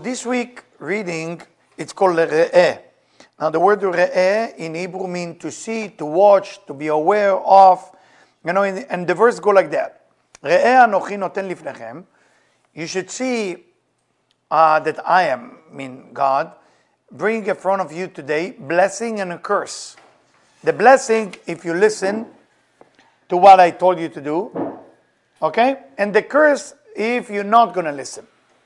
this week reading, it's called Re'eh. Now the word Re'eh in Hebrew means to see, to watch, to be aware of. You know, and the verse go like that. Re'eh anochi noten lifnechem. You should see that I am, God, bring in front of you today blessing and a curse. The blessing, if you listen to what I told you to do, okay? And the curse, if you're not going to listen.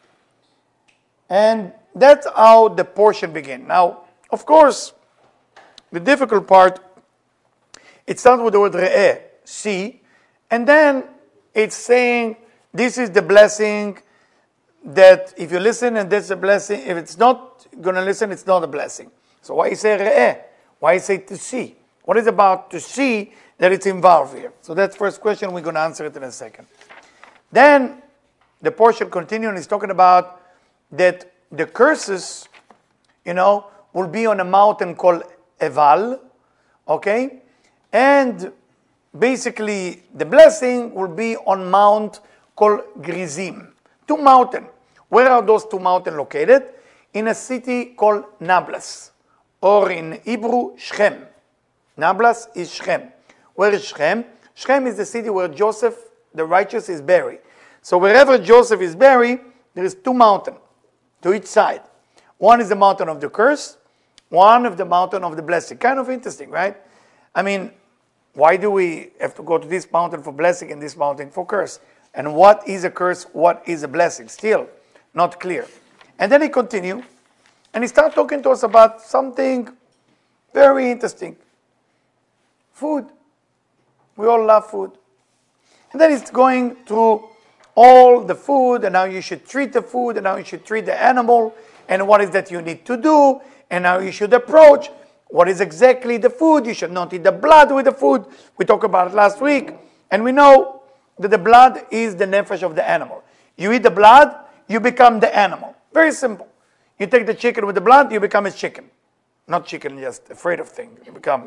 And that's how the portion begins. Now, of course, the difficult part, it starts with the word re'eh, see, and then it's saying, this is the blessing that if you listen, and that's a blessing. If it's not going to listen, it's not a blessing. So why you say re'eh? Why you say to see? What is about to see that it's involved here? So that's the first question. We're going to answer it in a second. Then the portion continues and is talking about that the curses, will be on a mountain called Eval, okay? And basically the blessing will be on mount called Grizim. Two mountains. Where are those two mountains located? In a city called Nablus, or in Hebrew, Shechem. Nablus is Shechem. Where is Shechem? Shechem is the city where Joseph, the righteous, is buried. So wherever Joseph is buried, there is two mountains to each side. One is the mountain of the curse, one of the mountain of the blessing. Kind of interesting, right? Why do we have to go to this mountain for blessing and this mountain for curse? And what is a curse? What is a blessing? Still not clear. And then he continues, and he starts talking to us about something very interesting. Food. We all love food. And then he's going through all the food, and how you should treat the food, and how you should treat the animal, and what is that you need to do, and how you should approach what is exactly the food. You should not eat the blood with the food. We talked about it last week, and we know that the blood is the nefesh of the animal. You eat the blood, you become the animal. Very simple. You take the chicken with the blood, you become a chicken. Not chicken, just afraid of things. You become,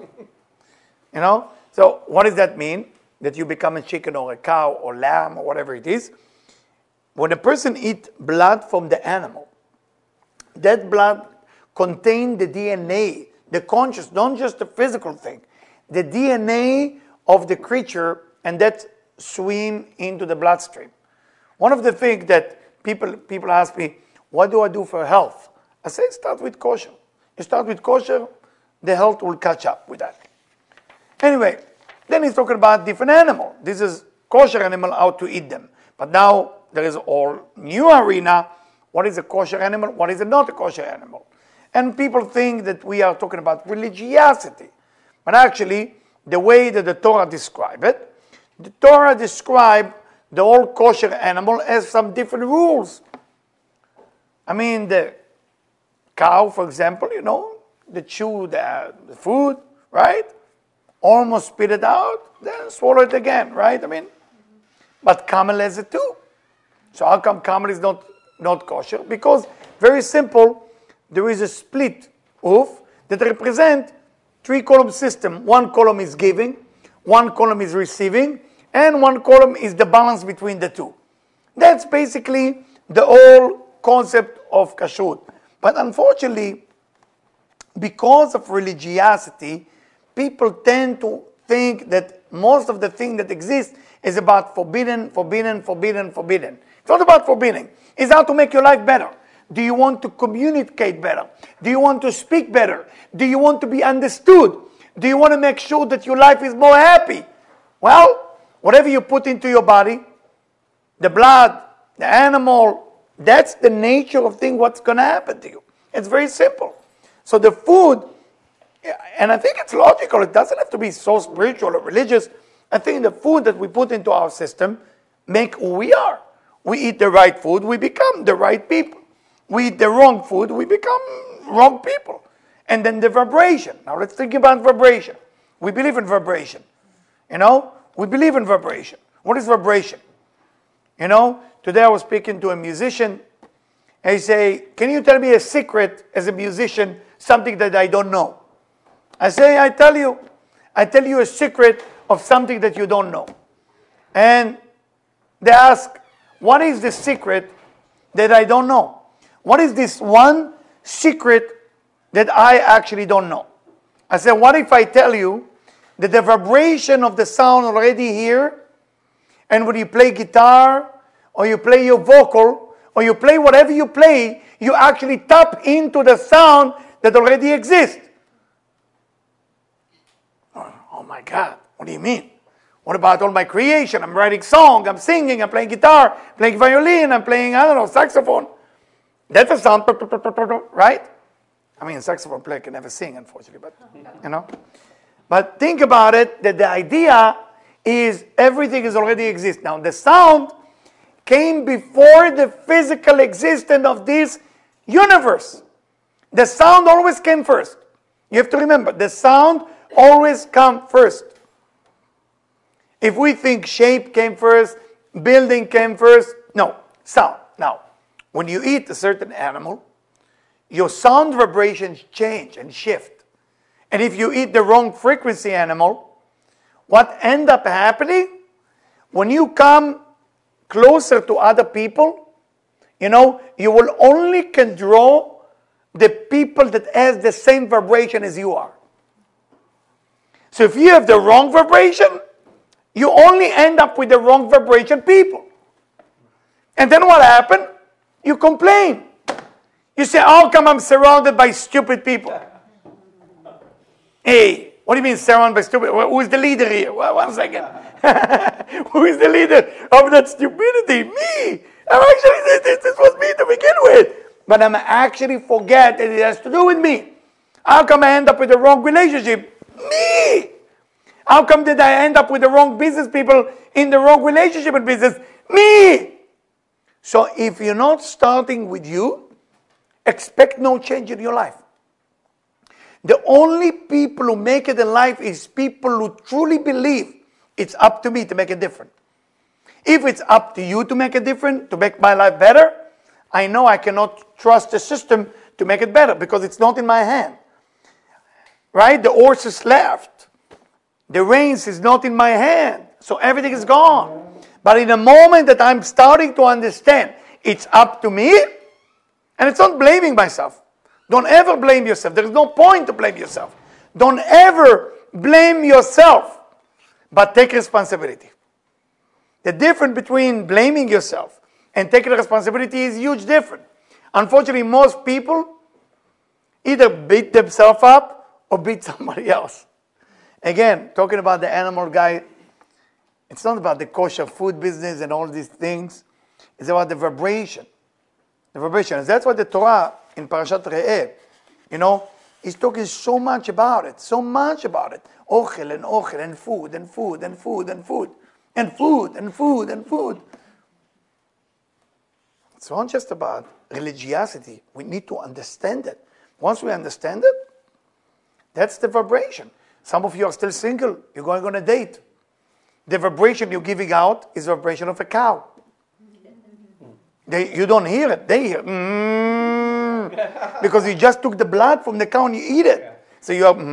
So what does that mean? That you become a chicken or a cow or lamb or whatever it is. When a person eats blood from the animal, that blood contains the DNA, the conscious, not just the physical thing, the DNA of the creature, and that swim into the bloodstream. One of the things that people ask me, what do I do for health? I say, start with kosher. You start with kosher, the health will catch up with that. Anyway, then he's talking about different animal. This is kosher animal, how to eat them. But now there is all new arena. What is a kosher animal? What is not a kosher animal? And people think that we are talking about religiosity. But actually, the way that the Torah describes it, the Torah describes the whole kosher animal as some different rules. The cow, for example, they chew the food, right? Almost spit it out, then swallow it again, right? But camel has it too. So how come camel is not kosher? Because, very simple, there is a split hoof that represent three-column system. One column is giving, one column is receiving, and one column is the balance between the two. That's basically the whole concept of kashrut. But unfortunately, because of religiosity, people tend to think that most of the thing that exists is about forbidden. It's not about forbidding. It's how to make your life better. Do you want to communicate better? Do you want to speak better? Do you want to be understood? Do you want to make sure that your life is more happy? Well, whatever you put into your body, the blood, the animal, that's the nature of thing, what's going to happen to you. It's very simple. So the food, and I think it's logical. It doesn't have to be so spiritual or religious. I think the food that we put into our system make who we are. We eat the right food, we become the right people. We eat the wrong food, we become wrong people. And then the vibration. Now let's think about vibration. We believe in vibration. We believe in vibration. What is vibration? Today I was speaking to a musician, and he say, can you tell me a secret as a musician, something that I don't know? I say, I tell you a secret of something that you don't know. And they ask, what is the secret that I don't know? what is this one secret that I actually don't know? I said, what if I tell you that the vibration of the sound already here, and when you play guitar, or you play your vocal, or you play whatever you play, you actually tap into the sound that already exists. Oh my God, what do you mean? What about all my creation? I'm writing song, I'm singing, I'm playing guitar, playing violin, I'm playing, I don't know, saxophone. That's a sound, right? I mean, saxophone player can never sing, unfortunately, but, you know. But think about it, that the idea is everything is already exist. Now, the sound came before the physical existence of this universe. The sound always came first. You have to remember, the sound always comes first. If we think shape came first, building came first, no, sound. Now, when you eat a certain animal, your sound vibrations change and shift. And if you eat the wrong frequency animal, what ends up happening? When you come closer to other people, you know, you will only can draw the people that has the same vibration as you are. So if you have the wrong vibration, you only end up with the wrong vibration people. And then what happened? You complain. You say, how come I'm surrounded by stupid people? Hey, what do you mean surrounded by stupid? Who is the leader here? Well, 1 second. Who is the leader of that stupidity? Me. This was me to begin with. But I'm actually forget that it has to do with me. How come I end up with the wrong relationship? Me. How come did I end up with the wrong business people in the wrong relationship and business? Me. So if you're not starting with you, expect no change in your life. The only people who make it in life is people who truly believe it's up to me to make it different. If it's up to you to make it different, to make my life better, I know I cannot trust the system to make it better because it's not in my hand. Right? The horses left. The reins is not in my hand. So everything is gone. But in the moment that I'm starting to understand it's up to me, and it's not blaming myself. Don't ever blame yourself. There is no point to blame yourself. Don't ever blame yourself, but take responsibility. The difference between blaming yourself and taking responsibility is huge different. Unfortunately, most people either beat themselves up or beat somebody else. Again, talking about the animal guy, it's not about the kosher food business and all these things. It's about the vibration. The vibration. That's what the Torah in Parashat Re'eh, you know, is talking so much about it. So much about it. Ochel and food and food and food and food. And food and food and food. It's not just about religiosity. We need to understand it. Once we understand it, that's the vibration. Some of you are still single. You're going on a date. The vibration you're giving out is the vibration of a cow. You don't hear it. They hear because you just took the blood from the cow and you eat it. So you have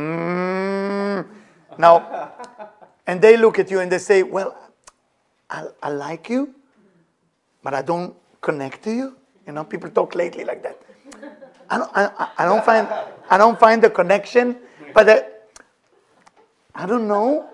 now, and they look at you and they say, well, I like you, but I don't connect to you. You know, people talk lately like that. I don't find the connection, but I don't know.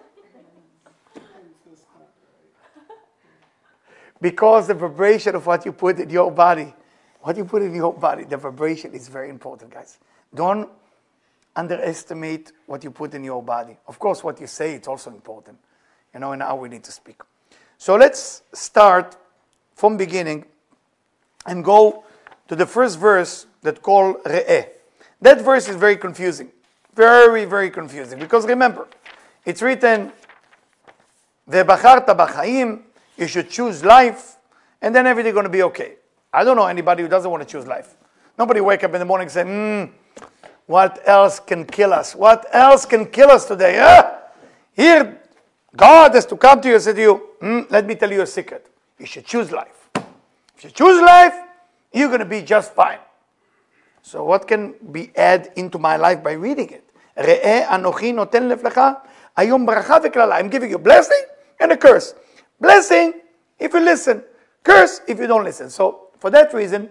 Because the vibration of what you put in your body, the vibration is very important, guys. Don't underestimate what you put in your body. Of course, what you say is also important, you know, and how we need to speak. So let's start from beginning and go to the first verse that called Re'eh. That verse is very confusing. Very, very confusing. Because remember, it's written, Ve'bacharta b'chaim, you should choose life, and then everything's going to be okay. I don't know anybody who doesn't want to choose life. Nobody wake up in the morning and say, what else can kill us? What else can kill us today? Here, God has to come to you and say to you, let me tell you a secret. You should choose life. If you choose life, you're going to be just fine. So what can be added into my life by reading it? Re'eh anochi noten leflecha hayom bracha ve'klala. I'm giving you a blessing and a curse. Blessing if you listen. Curse if you don't listen. So for that reason,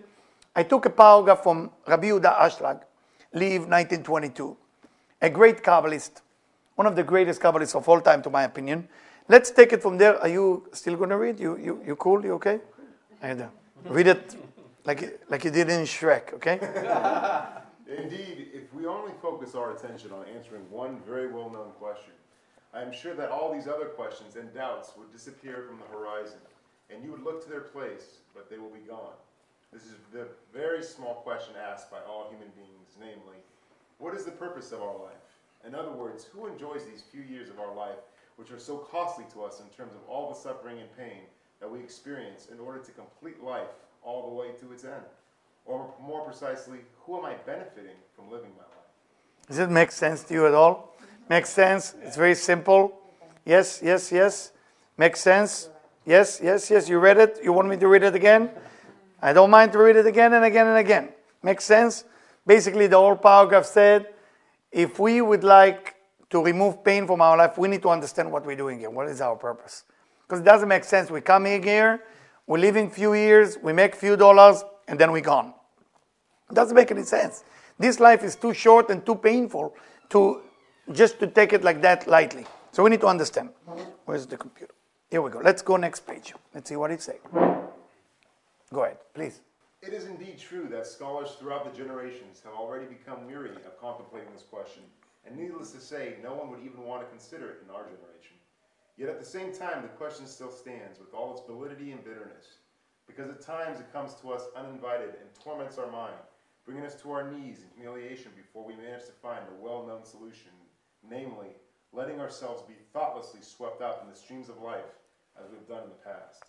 I took a paragraph from Rabbi Yehuda Ashlag, Liv, 1922, a great Kabbalist, one of the greatest Kabbalists of all time, to my opinion. Let's take it from there. Are you still going to read? You cool? You okay? Read it like you did in Shrek, okay? Indeed, if we only focus our attention on answering one very well-known question, I am sure that all these other questions and doubts would disappear from the horizon, and you would look to their place, but they will be gone. This is the very small question asked by all human beings, namely, what is the purpose of our life? In other words, who enjoys these few years of our life, which are so costly to us in terms of all the suffering and pain that we experience in order to complete life all the way to its end? Or more precisely, who am I benefiting from living my life? Does it make sense to you at all? Makes sense? It's very simple. Yes, yes, yes. Makes sense? Yes, yes, yes. You read it? You want me to read it again? I don't mind to read it again and again and again. Makes sense? Basically, the whole paragraph said, if we would like to remove pain from our life, we need to understand what we're doing here. What is our purpose? Because it doesn't make sense. We come here, we live in few years, we make few dollars, and then we're gone. It doesn't make any sense. This life is too short and too painful to take it like that lightly. So we need to understand. Where's the computer? Here we go. Let's go next page. Let's see what it says. Go ahead, please. It is indeed true that scholars throughout the generations have already become weary of contemplating this question, and needless to say, no one would even want to consider it in our generation. Yet at the same time, the question still stands with all its validity and bitterness, because at times it comes to us uninvited and torments our mind, bringing us to our knees in humiliation before we manage to find a well-known solution, namely, letting ourselves be thoughtlessly swept up in the streams of life as we've done in the past.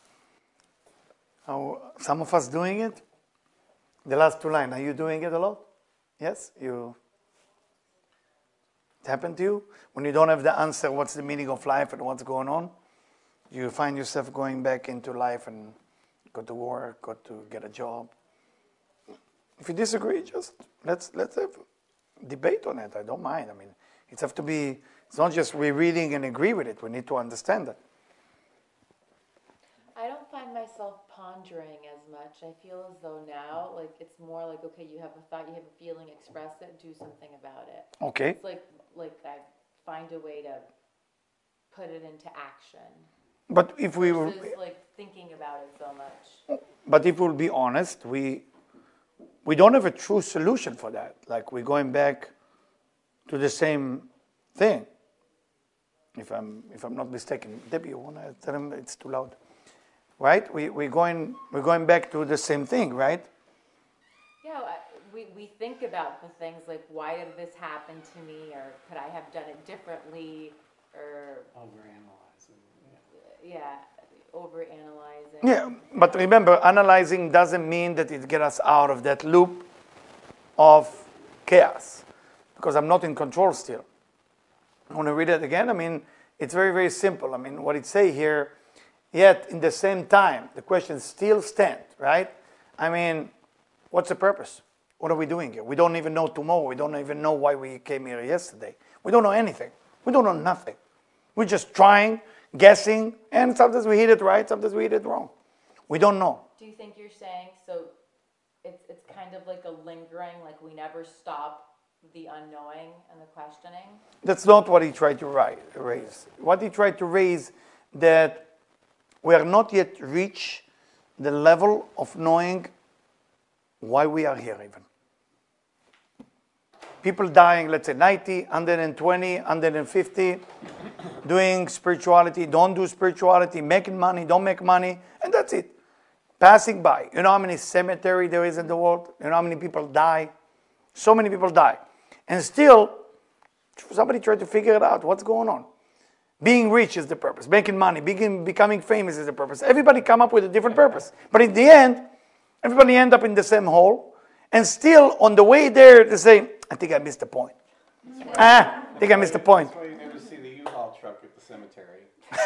Some of us doing it? The last two lines, are you doing it a lot? Yes? It happened to you? When you don't have the answer, what's the meaning of life and what's going on? You find yourself going back into life and go to work, go to get a job. If you disagree, just let's have a debate on it. I don't mind. I mean, it's not just rereading and agree with it. We need to understand it. I don't find myself pondering as much. I feel as though now, like, it's more like, okay, you have a thought, you have a feeling, express it, do something about it. Okay. It's like I find a way to put it into action. But if we versus like thinking about it so much. But if we'll be honest, we don't have a true solution for that. Like, we're going back to the same thing. If I'm not mistaken. Debbie, you wanna tell him it's too loud? Right? We're going back to the same thing, right? Yeah, we think about the things like, why did this happen to me, or could I have done it differently, or overanalyzing. Yeah, overanalyzing. Yeah, but remember, analyzing doesn't mean that it gets us out of that loop of chaos, because I'm not in control still. I want to read it again. I mean, it's very, very simple. I mean, what it say here. Yet, in the same time, the question still stands, right? I mean, what's the purpose? What are we doing here? We don't even know tomorrow. We don't even know why we came here yesterday. We don't know anything. We don't know nothing. We're just trying, guessing, and sometimes we hit it right, sometimes we hit it wrong. We don't know. Do you think you're saying, so it's kind of like a lingering, like we never stop the unknowing and the questioning? That's not what he tried to raise. What he tried to raise, that we are not yet reached the level of knowing why we are here even. People dying, let's say 90, 120, 150, doing spirituality, don't do spirituality, making money, don't make money, and that's it. Passing by. You know how many cemeteries there is in the world? You know how many people die? So many people die. And still, somebody tried to figure it out. What's going on? Being rich is the purpose. Making money, becoming famous is the purpose. Everybody come up with a different purpose. But in the end, everybody end up in the same hole. And still, on the way there, they say, I think I missed the point. I think I missed the point. That's why you never see the U-Haul truck at the cemetery.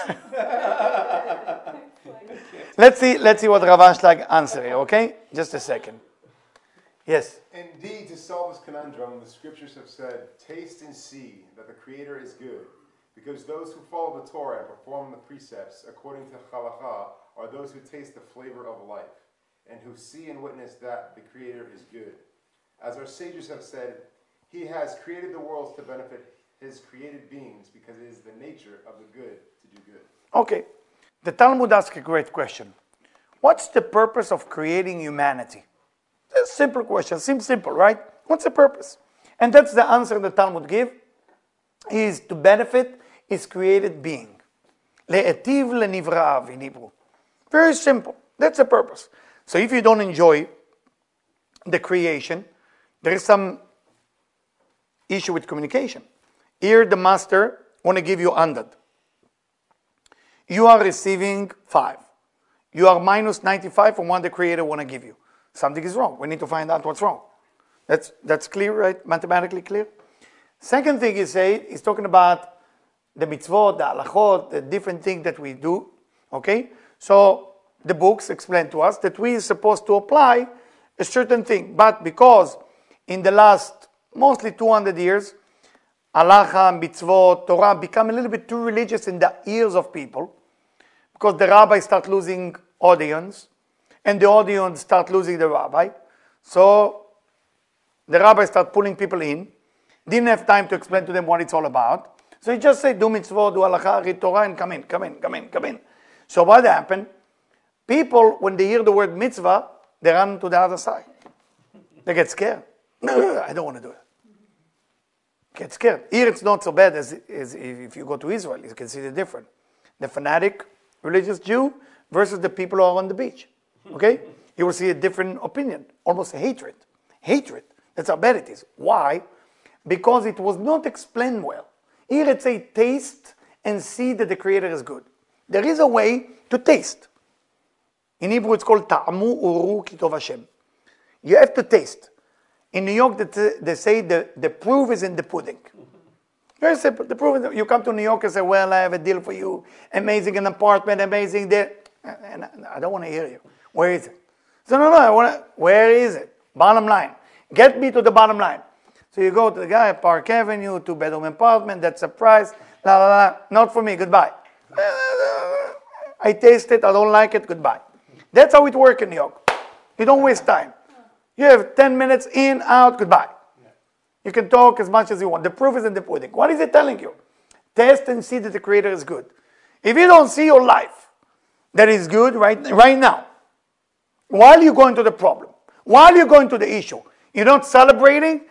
Let's see what Rav Ashlag answers here, okay? Just a second. Yes? Indeed, to solve this conundrum, the scriptures have said, taste and see that the Creator is good. Because those who follow the Torah and perform the precepts according to Halakha are those who taste the flavor of life. and who see and witness that the Creator is good. As our sages have said, He has created the worlds to benefit His created beings because it is the nature of the good to do good. Okay. The Talmud asks a great question. What's the purpose of creating humanity? A simple question. Seems simple, right? What's the purpose? And that's the answer the Talmud give. Is to benefit his created being. Le'etiv le'nivra'av in Hebrew. Very simple. That's the purpose. So if you don't enjoy the creation, there is some issue with communication. Here the master want to give you 100. You are receiving 5. You are minus 95 from what the creator want to give you. Something is wrong. We need to find out what's wrong. That's clear, right? Mathematically clear. Second thing he said, he's talking about the mitzvot, the halachot, the different things that we do. Okay? So the books explain to us that we are supposed to apply a certain thing. But because in the last mostly 200 years, halacha, mitzvot, Torah become a little bit too religious in the ears of people, because the rabbis start losing audience, and the audience start losing the rabbi. So the rabbis start pulling people in, didn't have time to explain to them what it's all about. So he just said, do mitzvot, do halacha, read Torah, and come in. So what happened? People, when they hear the word mitzvah, they run to the other side. They get scared. No, I don't want to do it. Get scared. Here it's not so bad as if you go to Israel. You can see the difference. The fanatic religious Jew versus the people who are on the beach. Okay? You will see a different opinion, almost a hatred. Hatred. That's how bad it is. Why? Because it was not explained well. Here it's a taste and see that the Creator is good. There is a way to taste. In Hebrew it's called ta'amu uru kitov Hashem. You have to taste. In New York they say the proof is in the pudding. Very simple. The proof is, you come to New York and say, well, I have a deal for you. Amazing an apartment, amazing there. And I don't want to hear you. Where is it? So no, where is it? Bottom line. Get me to the bottom line. So you go to the guy, Park Avenue, 2-bedroom apartment, that's a price, la la la, not for me, goodbye. I taste it, I don't like it, goodbye. That's how it works in New York. You don't waste time. You have 10 minutes in, out, goodbye. You can talk as much as you want. The proof is in the pudding. What is it telling you? Test and see that the Creator is good. If you don't see your life that is good right now, while you're going to the problem, while you're going to the issue, you're not celebrating,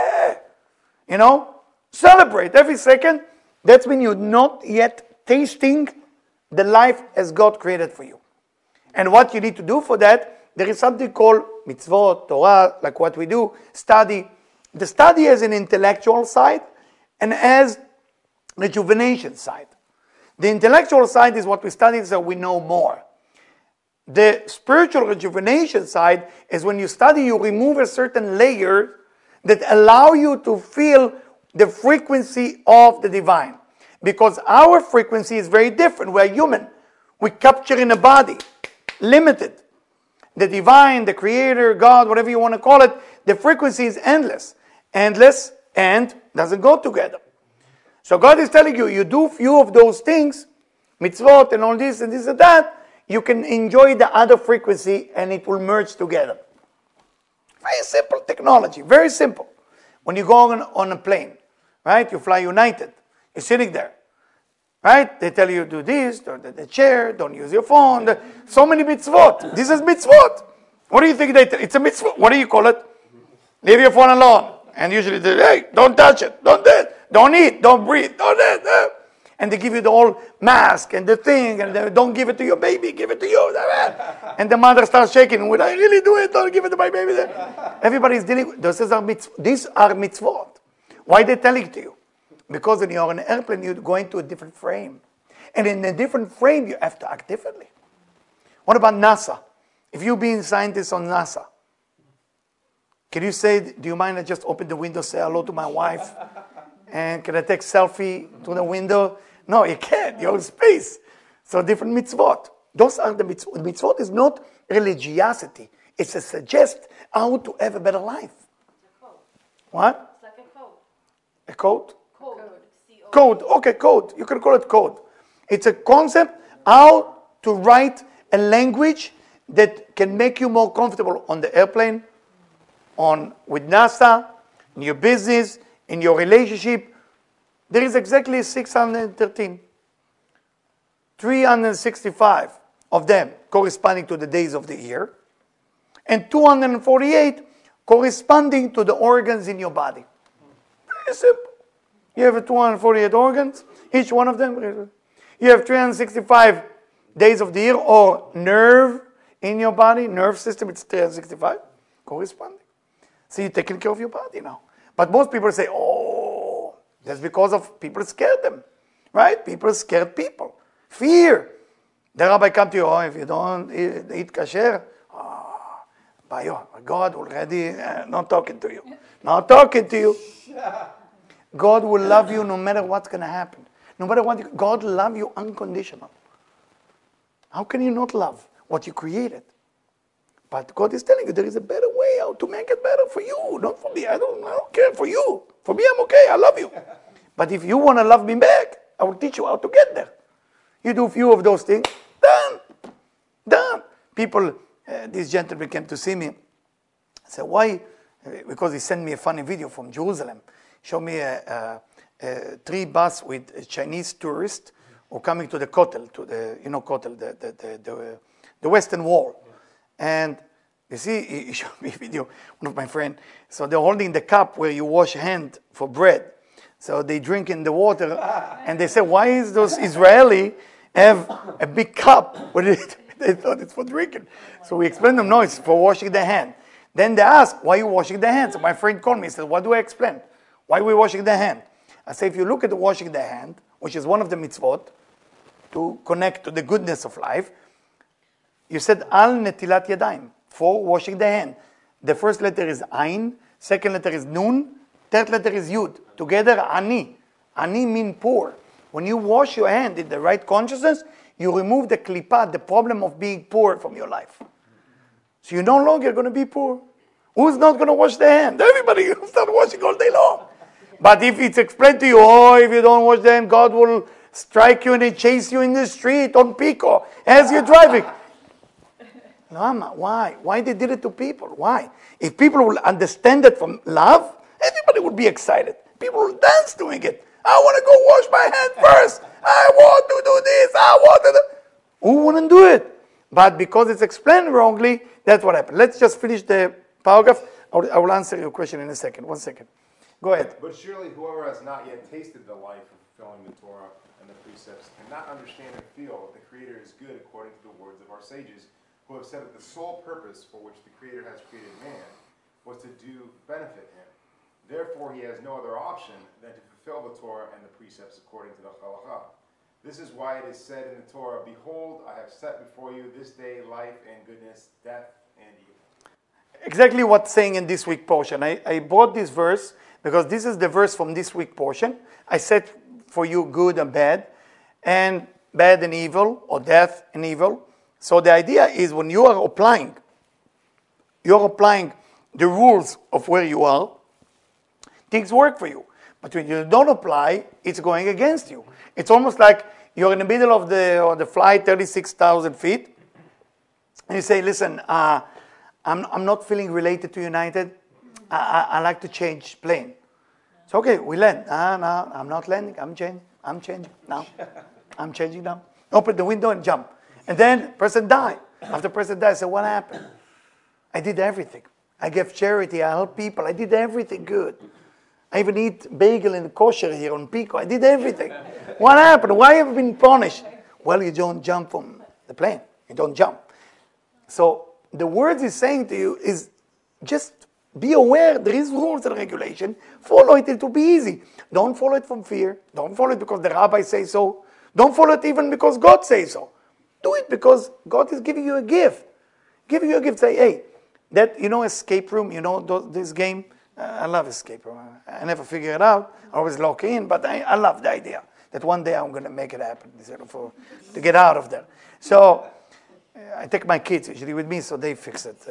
celebrate every second. That's when you're not yet tasting the life as God created for you. And what you need to do for that, there is something called mitzvot, Torah, like what we do, study. The study has an intellectual side and has rejuvenation side. The intellectual side is what we study so we know more. The spiritual rejuvenation side is when you study, you remove a certain layer that allow you to feel the frequency of the divine. Because our frequency is very different. We're human. We capture in a body, limited. The divine, the creator, God, whatever you want to call it, the frequency is endless. Endless and doesn't go together. So God is telling you, you do few of those things, mitzvot and all this and this and that, you can enjoy the other frequency and it will merge together. Very simple technology, very simple. When you go on a plane, right, you fly United, you're sitting there, right, they tell you do this, do the chair, don't use your phone, so many mitzvot. This is mitzvot. What do you think they tell? It's a mitzvot. What do you call it? Leave your phone alone. And usually they say, hey, don't touch it, don't eat, don't breathe, don't that. And they give you the whole mask and the thing, and they don't give it to your baby, give it to you. And the mother starts shaking, would I really do it? Don't give it to my baby. Everybody is dealing with, these are mitzvot. Why are they telling it to you? Because when you're on an airplane, you're going to a different frame. And in a different frame, you have to act differently. What about NASA? If you're being scientist on NASA, can you say, do you mind I just open the window, say hello to my wife? And can I take selfie to the window? No, you can't. You're in space. So different mitzvot. Those are the mitzvot. The mitzvot is not religiosity. It's a suggest how to have a better life. It's a code. What? It's like a code. A code? Code. Code. Okay, code. You can call it code. It's a concept how to write a language that can make you more comfortable on the airplane, with NASA, in your business, in your relationship. There is exactly 613. 365 of them corresponding to the days of the year, and 248 corresponding to the organs in your body. Very simple. You have 248 organs, each one of them. You have 365 days of the year, or nerve in your body, nerve system, it's 365 corresponding. So you're taking care of your body now. But most people say, oh, that's because of people scared them, right? People scared people. Fear. The rabbi come to you, oh, if you don't eat kasher, God already not talking to you. Not talking to you. God will love you no matter what's going to happen. No matter what, God love you unconditional. How can you not love what you created? But God is telling you there is a better way how to make it better for you, not for me. I don't care for you. For me, I'm okay. I love you. But if you want to love me back, I will teach you how to get there. You do a few of those things, done. People, this gentleman came to see me. I said, why? Because he sent me a funny video from Jerusalem. Showed me a 3 bus with Chinese tourists who are coming to the Kotel, to the, Kotel, the Western Wall. And you see, he showed me a video, one of my friends. So they're holding the cup where you wash hand for bread. So they drink in the water, and they say, why is those Israeli have a big cup with it? They thought it's for drinking. So we explained them, no, it's for washing the hand. Then they ask, why are you washing the hand? So my friend called me and said, what do I explain? Why are we washing the hand? I say, if you look at the washing the hand, which is one of the mitzvot, to connect to the goodness of life, you said, al netilat yadayim, for washing the hand. The first letter is ayin, second letter is nun, third letter is yud. Together, ani. Ani mean poor. When you wash your hand in the right consciousness, you remove the klipa, the problem of being poor from your life. So you're no longer going to be poor. Who's not going to wash their hand? Everybody will start washing all day long. But if it's explained to you, oh, if you don't wash the hand, God will strike you and chase you in the street on Pico as you're driving. Lama, why? Why they did it to people? Why? If people will understand it from love, everybody would be excited. People will dance doing it. I want to go wash my hand first. I want to do this. I want to do... Who wouldn't do it? But because it's explained wrongly, that's what happened. Let's just finish the paragraph. I will answer your question in a second. 1 second. Go ahead. But surely whoever has not yet tasted the life of fulfilling the Torah and the precepts cannot understand and feel that the Creator is good according to the words of our sages, who have said that the sole purpose for which the Creator has created man was to do benefit him. Therefore, he has no other option than to fulfill the Torah and the precepts according to the Halakha. This is why it is said in the Torah, behold, I have set before you this day life and goodness, death and evil. Exactly what's saying in this week portion. I brought this verse because this is the verse from this week portion. I set for you good and bad and evil, or death and evil. So the idea is when you are applying the rules of where you are, things work for you. But when you don't apply, it's going against you. It's almost like you're in the middle of the flight, 36,000 feet, and you say, listen, I'm not feeling related to United. I like to change plane. So okay, we land. No, I'm not landing. I'm changing now. I'm changing now. Open the window and jump. And then person died. After person died, I said, what happened? I did everything. I gave charity. I helped people. I did everything good. I even eat bagel and kosher here on Pico. I did everything. What happened? Why have I been punished? Well, you don't jump from the plane. You don't jump. So the words he's saying to you is just be aware there is rules and regulation. Follow it. It will be easy. Don't follow it from fear. Don't follow it because the rabbi says so. Don't follow it even because God says so. Do it because God is giving you a gift. Giving you a gift. Say, hey, that, escape room, this game. I love escape room. I never figure it out. I always lock in, but I love the idea that one day I'm going to make it happen to get out of there. So I take my kids usually with me, so they fix it.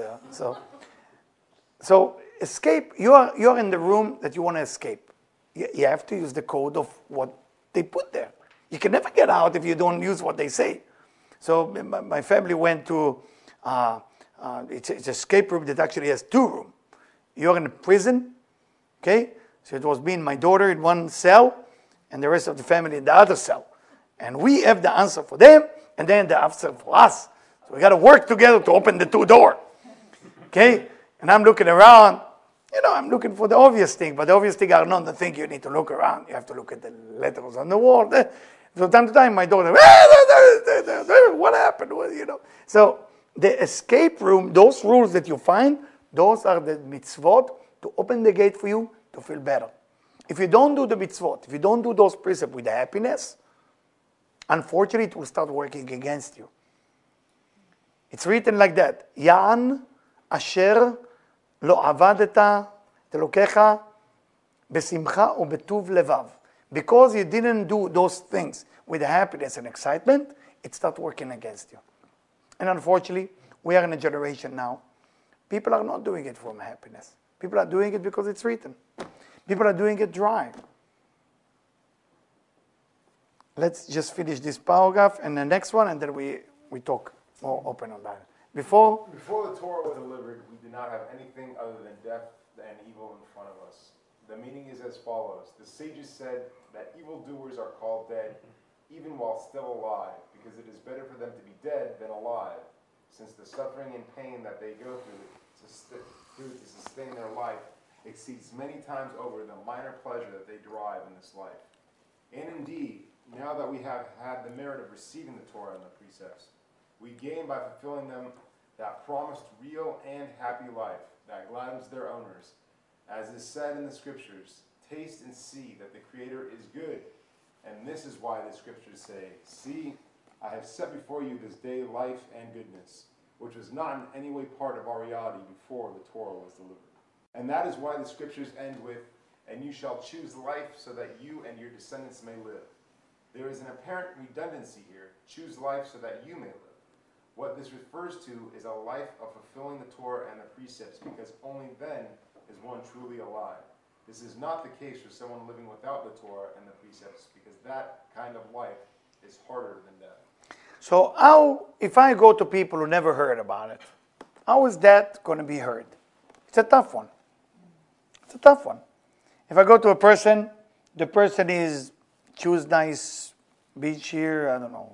So escape. You are in the room that you want to escape. You have to use the code of what they put there. You can never get out if you don't use what they say. So my family went to it's an escape room that actually has 2 rooms. You're in a prison, okay? So it was me and my daughter in one cell, and the rest of the family in the other cell. And we have the answer for them, and then the answer for us. So we got to work together to open the 2 doors, okay? And I'm looking around. I'm looking for the obvious thing, but the obvious thing are not the thing you need to look around. You have to look at the letters on the wall. So time to time, my daughter, what happened? So the escape room, those rules that you find, those are the mitzvot to open the gate for you to feel better. If you don't do the mitzvot, if you don't do those precepts with the happiness, unfortunately, it will start working against you. It's written like that, Ya'an asher lo avadeta את אלוקיך בשמחה ובטוב לבב. Because you didn't do those things with happiness and excitement, it starts working against you. And unfortunately, we are in a generation now, people are not doing it from happiness. People are doing it because it's written. People are doing it dry. Let's just finish this paragraph and the next one, and then we talk more open on that. Before the Torah was delivered, we did not have anything other than death and evil in front of us. The meaning is as follows. The sages said that evildoers are called dead even while still alive, because it is better for them to be dead than alive, since the suffering and pain that they go through to sustain their life exceeds many times over the minor pleasure that they derive in this life. And indeed, now that we have had the merit of receiving the Torah and the precepts, we gain by fulfilling them that promised real and happy life that gladdens their owners. As is said in the scriptures, taste and see that the Creator is good. And this is why the scriptures say, see, I have set before you this day life and goodness, which was not in any way part of our reality before the Torah was delivered. And that is why the scriptures end with, and you shall choose life so that you and your descendants may live. There is an apparent redundancy here. Choose life so that you may live. What this refers to is a life of fulfilling the Torah and the precepts, because only then is one truly alive. This is not the case for someone living without the Torah and the precepts, because that kind of life is harder than death. So how, if I go to people who never heard about it, how is that going to be heard? It's a tough one. It's a tough one. If I go to a person, the person is, choose nice beach here, I don't know,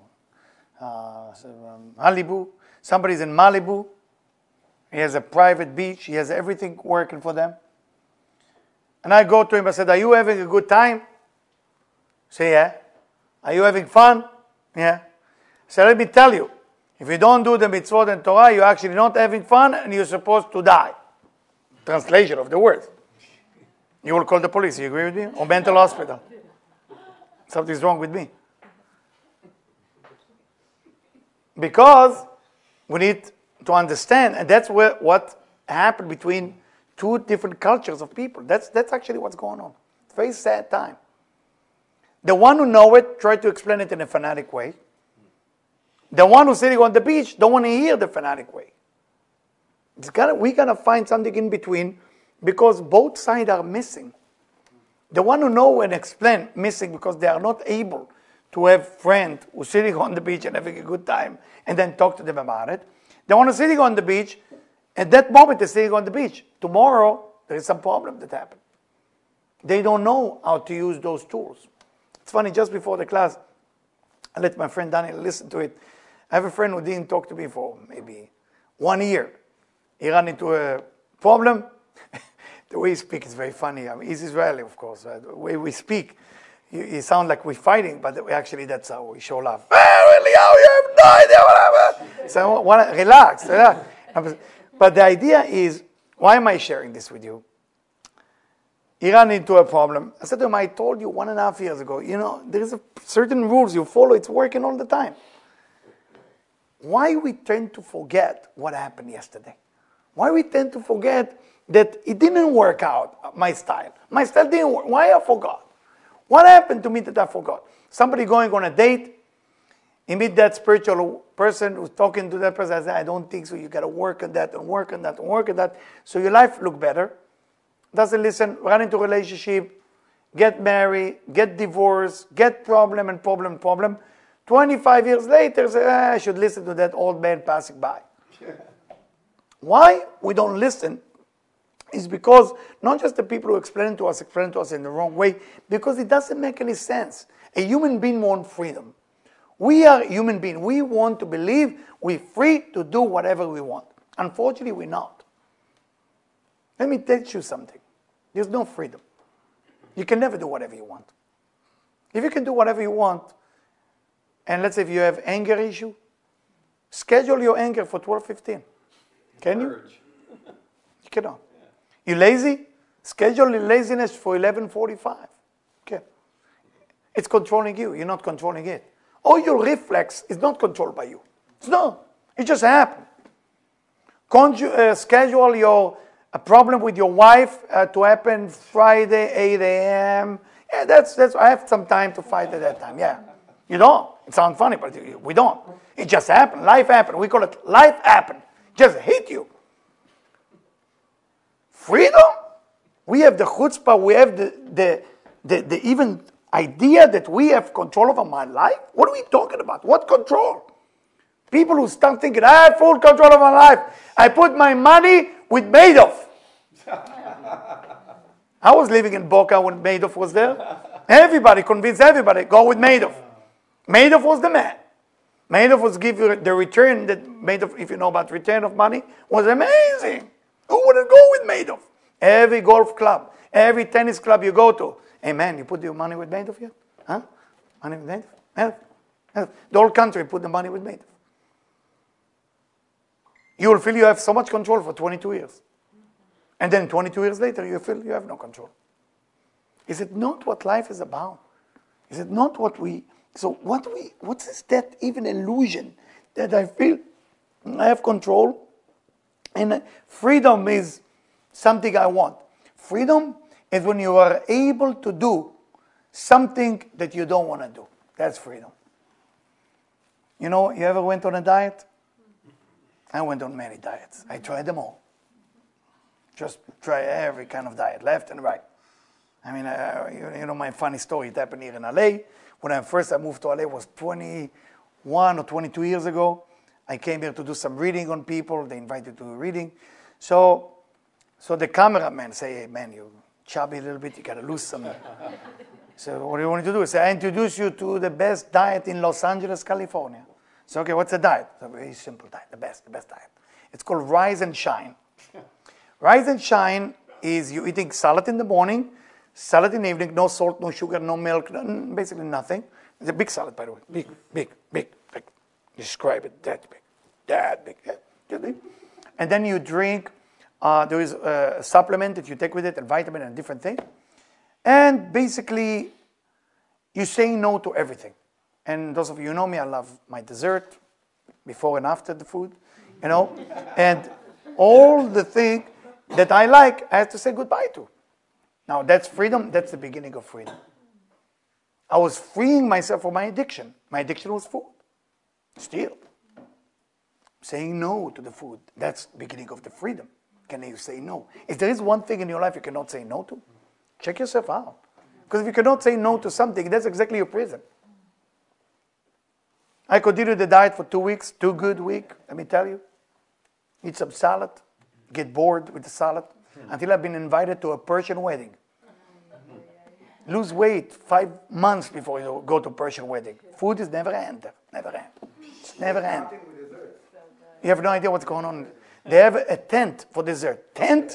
Malibu. Somebody's in Malibu. He has a private beach. He has everything working for them. And I go to him, I said, are you having a good time? Say, yeah. Are you having fun? Yeah. So let me tell you, if you don't do the mitzvot and Torah, you're actually not having fun and you're supposed to die. Translation of the words. You will call the police, you agree with me? Or mental hospital. Something's wrong with me. Because we need to understand, and that's what happened between 2 different cultures of people. That's actually what's going on. It's a very sad time. The one who know it, try to explain it in a fanatic way. The one who's sitting on the beach don't want to hear the fanatic way. We gotta find something in between, because both sides are missing. The one who know and explain missing because they are not able to have friends who are sitting on the beach and having a good time and then talk to them about it. The one who's sitting on the beach, at that moment they're sitting on the beach. Tomorrow, there is some problem that happened. They don't know how to use those tools. It's funny, just before the class, I let my friend Daniel listen to it. I have a friend who didn't talk to me for maybe 1 year. He ran into a problem. The way he speaks is very funny. I mean, he's Israeli, of course. The way we speak, you sound like we're fighting, but actually that's how we show love. Really, you have no idea what happened. So relax. But the idea is, why am I sharing this with you? He ran into a problem. I said to him, I told you 1.5 years ago, there is certain rules you follow, it's working all the time. Why we tend to forget what happened yesterday? Why we tend to forget that it didn't work out, my style. My style didn't work. Why I forgot? What happened to me that I forgot? Somebody going on a date, you meet that spiritual person who's talking to that person, I say, I don't think so, you got to work on that and work on that and work on that, so your life look better. Doesn't listen, run into a relationship, get married, get divorced, get problem. 25 years later, say, I should listen to that old man passing by. Why we don't listen is because not just the people who explain to us in the wrong way, because it doesn't make any sense. A human being wants freedom. We are human beings. We want to believe we're free to do whatever we want. Unfortunately, we're not. Let me teach you something. There's no freedom. You can never do whatever you want. If you can do whatever you want, and let's say if you have anger issue, schedule your anger for 12:15. Can you? You cannot. You lazy? Schedule your laziness for 11:45. Okay. It's controlling you. You're not controlling it. All your reflex is not controlled by you. It's not. It just happened. Schedule your a problem with your wife to happen Friday 8 a.m. Yeah, that's. I have some time to fight at that time. Yeah, you don't. It sounds funny, but we don't. It just happened. Life happened. We call it life happened. Just hit you. Freedom. We have the chutzpah. We have the even idea that we have control over my life. What are we talking about? What control? People who start thinking, I have full control of my life. I put my money with Madoff. I was living in Boca when Madoff was there. Everybody convinced everybody, go with Madoff. Madoff was the man. Madoff was give you the return that Madoff, if you know about return of money, was amazing. Who wouldn't go with Madoff? Every golf club, every tennis club you go to. Hey man, you put your money with Madoff yet? Huh? Money with Madoff? Yeah. The whole country put the money with Madoff. You will feel you have so much control for 22 years. And then 22 years later, you feel you have no control. Is it not what life is about? Is it not what we... So what is that even illusion that I feel I have control? And freedom is something I want. Freedom is when you are able to do something that you don't want to do. That's freedom. You know, you ever went on a diet? I went on many diets. I tried them all. Just try every kind of diet, left and right. I mean, you know my funny story. It happened here in LA. When I moved to LA, it was 21 or 22 years ago. I came here to do some reading on people. They invited to do a reading. So the cameraman say, hey, man, you chubby a little bit. You got to lose some. So what do you want to do? I say, I introduce you to the best diet in Los Angeles, California. So, okay, what's the diet? It's a very simple diet, the best diet. It's called Rise and Shine. Rise and Shine is you eating salad in the morning, salad in the evening, no salt, no sugar, no milk, basically nothing. It's a big salad, by the way. Big. Describe it, that big. Yeah. And then you drink, there is a supplement that you take with it, a vitamin and different thing. And basically, you say no to everything. And those of you who know me, I love my dessert before and after the food, you know. And all the things that I like, I have to say goodbye to. Now, that's freedom. That's the beginning of freedom. I was freeing myself from my addiction. My addiction was food. Still. Saying no to the food. That's the beginning of the freedom. Can you say no? If there is one thing in your life you cannot say no to, check yourself out. Because if you cannot say no to something, that's exactly your prison. I continued the diet for 2 weeks, 2 good weeks, let me tell you. Eat some salad, get bored with the salad, until I've been invited to a Persian wedding. Lose weight 5 months before you go to a Persian wedding. Food is never end. It's never end. You have no idea what's going on. They have a tent for dessert. Tent.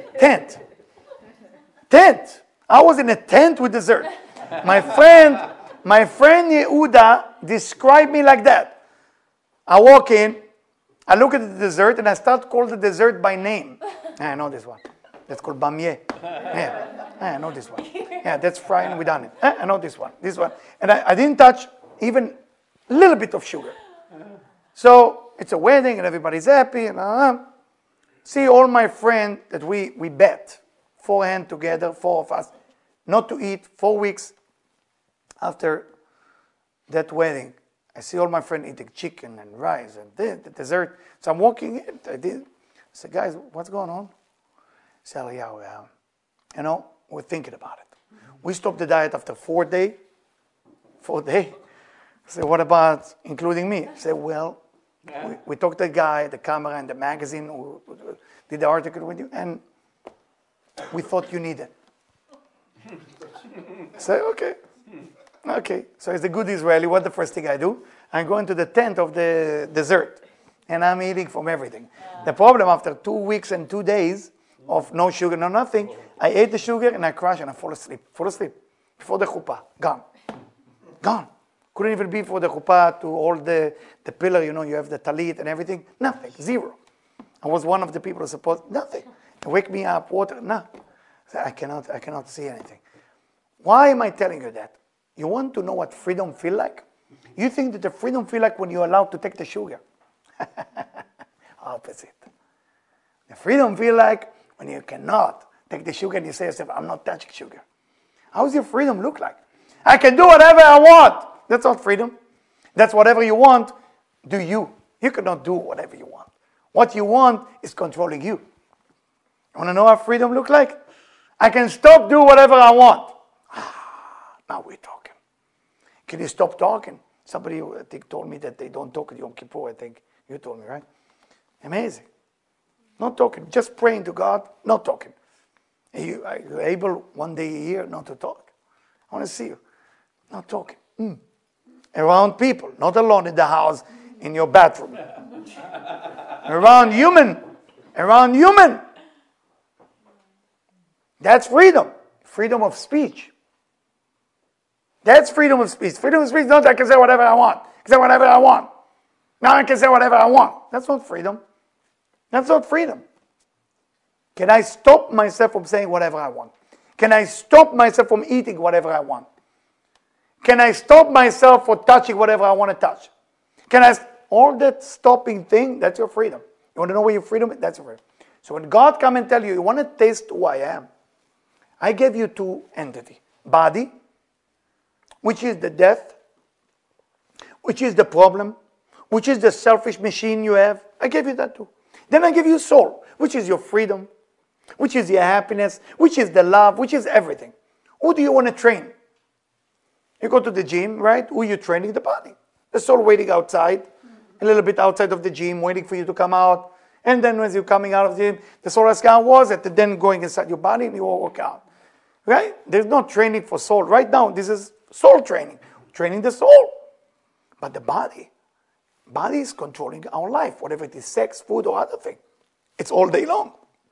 I was in a tent with dessert. My friend Yehuda described me like that. I walk in, I look at the dessert, and I start to call the dessert by name. I know this one. That's called bamier. Yeah, I know this one. Yeah, that's fried with onion. I know this one. And I didn't touch even a little bit of sugar. So it's a wedding, and everybody's happy. And see, all my friends that we bet, 4 hands together, 4 of us, not to eat 4 weeks. After that wedding, I see all my friends eating chicken and rice and the dessert. So I'm walking in. I said, guys, what's going on? I said, yeah, you know, we're thinking about it. We stopped the diet after 4 days. I said, what about including me? I said, well, We talked to the guy, the camera, and the magazine who did the article with you, and we thought you needed. So, okay. So as a good Israeli, what the first thing I do? I go into the tent of the dessert, and I'm eating from everything. The problem, after 2 weeks and 2 days of no sugar, no nothing, I ate the sugar and I crash and I fall asleep. Before the chuppah, gone. Couldn't even be for the chuppah to all the pillar, you have the talit and everything. Nothing, zero. I was one of the people who supposed, nothing. Wake me up, water, no. So I cannot see anything. Why am I telling you that? You want to know what freedom feel like? You think that the freedom feel like when you're allowed to take the sugar. Opposite. The freedom feel like when you cannot take the sugar and you say to yourself, I'm not touching sugar. How does your freedom look like? I can do whatever I want. That's not freedom. That's whatever you want, do you. You cannot do whatever you want. What you want is controlling you. You want to know how freedom look like? I can stop do whatever I want. Now we're talking. Can you stop talking? Somebody, I think, told me that they don't talk at Yom Kippur, I think. You told me, right? Amazing. Not talking. Just praying to God, not talking. Are you able one day a year not to talk? I want to see you. Not talking. Around people, not alone in the house, in your bathroom. Around human. That's freedom. Freedom of speech. That's freedom of speech. Freedom of speech is not I can say whatever I want. I can say whatever I want. Now I can say whatever I want. That's not freedom. That's not freedom. Can I stop myself from saying whatever I want? Can I stop myself from eating whatever I want? Can I stop myself from touching whatever I want to touch? All that stopping thing, that's your freedom. You want to know where your freedom is? That's your freedom. So when God come and tell you, you want to taste who I am, I gave you two entities. Body, which is the death, which is the problem, which is the selfish machine you have. I gave you that too. Then I give you soul, which is your freedom, which is your happiness, which is the love, which is everything. Who do you want to train? You go to the gym, right? Who are you training? The body. The soul waiting outside, a little bit outside of the gym, waiting for you to come out. And then when you're coming out of the gym, the soul asks, how was it? And then going inside your body and you will work out. Right? There's no training for soul. Right now, this is soul training. Training the soul. But the body is controlling our life, whatever it is, sex, food, or other thing. It's all day long.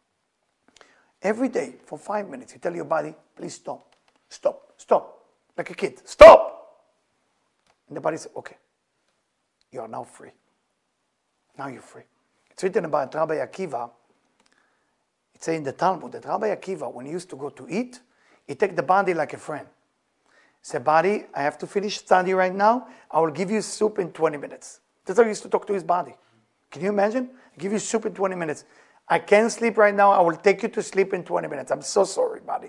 Every day, for 5 minutes, you tell your body, please stop. Stop. Stop. Like a kid. Stop! And the body says, okay. You are now free. Now you're free. It's written about Rabbi Akiva. It's in the Talmud that Rabbi Akiva, when he used to go to eat, he take the body like a friend. Say, body, I have to finish study right now. I will give you soup in 20 minutes. That's how he used to talk to his body. Can you imagine? I give you soup in 20 minutes. I can't sleep right now. I will take you to sleep in 20 minutes. I'm so sorry, body.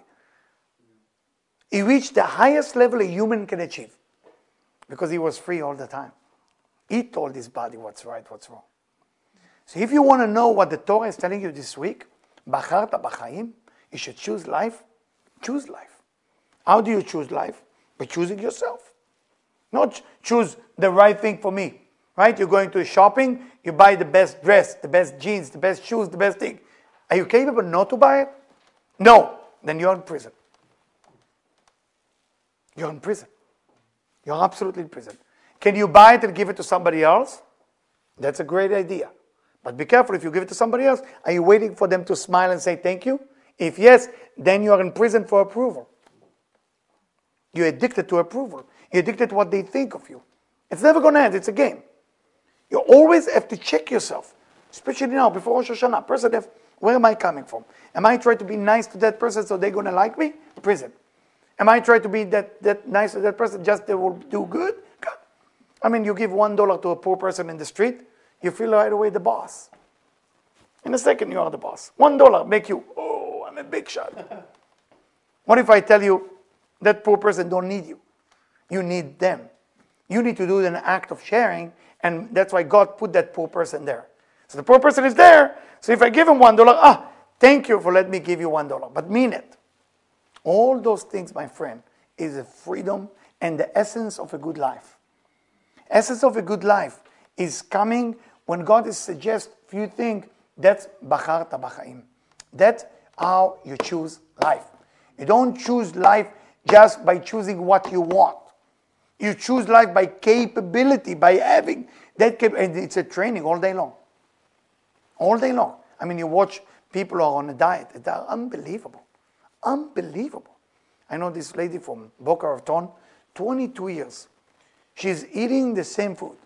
He reached the highest level a human can achieve because he was free all the time. He told his body what's right, what's wrong. So if you want to know what the Torah is telling you this week, Bacharta b'chaim, you should choose life. Choose life. How do you choose life? By choosing yourself. Not choose the right thing for me. Right? You're going to shopping, you buy the best dress, the best jeans, the best shoes, the best thing. Are you capable not to buy it? No. Then you're in prison. You're in prison. You're absolutely in prison. Can you buy it and give it to somebody else? That's a great idea. But be careful, if you give it to somebody else, are you waiting for them to smile and say thank you? If yes, then you are in prison for approval. You're addicted to approval. You're addicted to what they think of you. It's never going to end. It's a game. You always have to check yourself, especially now, before Rosh Hashanah. Person, where am I coming from? Am I trying to be nice to that person so they're going to like me? Prison. Am I trying to be that nice to that person just they will do good? Good. I mean, you give $1 to a poor person in the street, you feel right away the boss. In a second, you are the boss. $1 make you, oh, I'm a big shot. What if I tell you that poor person don't need you? You need them. You need to do an act of sharing, and that's why God put that poor person there. So the poor person is there, so if I give him $1, thank you for letting me give you $1, but mean it. All those things, my friend, is a freedom and the essence of a good life. Essence of a good life is coming when God is suggests few things, that's Bacharta B'chaim. That's how you choose life. You don't choose life just by choosing what you want. You choose life by capability, by having that and it's a training all day long. All day long. I mean, you watch people who are on a diet. They're unbelievable. Unbelievable. I know this lady from Boca Raton, 22 years. She's eating the same food.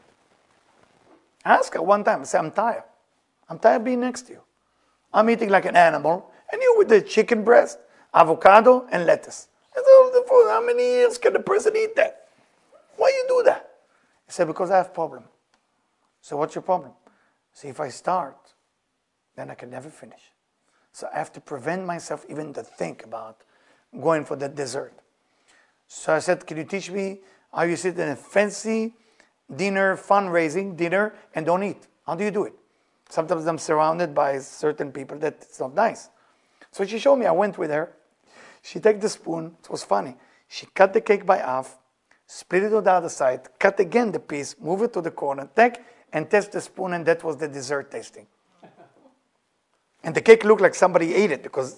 I asked her one time, I said, I'm tired. I'm tired of being next to you. I'm eating like an animal, and you with the chicken breast, avocado, and lettuce. That's all the food. How many years can a person eat that? Why you do that? I said, because I have a problem. So what's your problem? See, if I start, then I can never finish. So I have to prevent myself even to think about going for the dessert. So I said, can you teach me how you sit in a fancy dinner, fundraising dinner, and don't eat? How do you do it? Sometimes I'm surrounded by certain people that it's not nice. So she showed me, I went with her. She took the spoon, it was funny. She cut the cake by half, split it to the other side, cut again the piece, move it to the corner, take and test the spoon, and that was the dessert tasting. And the cake looked like somebody ate it because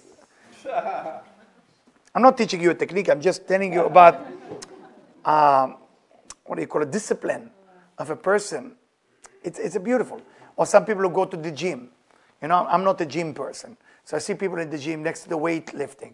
I'm not teaching you a technique, I'm just telling you about, what do you call it, discipline of a person. It's a beautiful. Or some people who go to the gym. You know, I'm not a gym person. So I see people in the gym next to the weightlifting.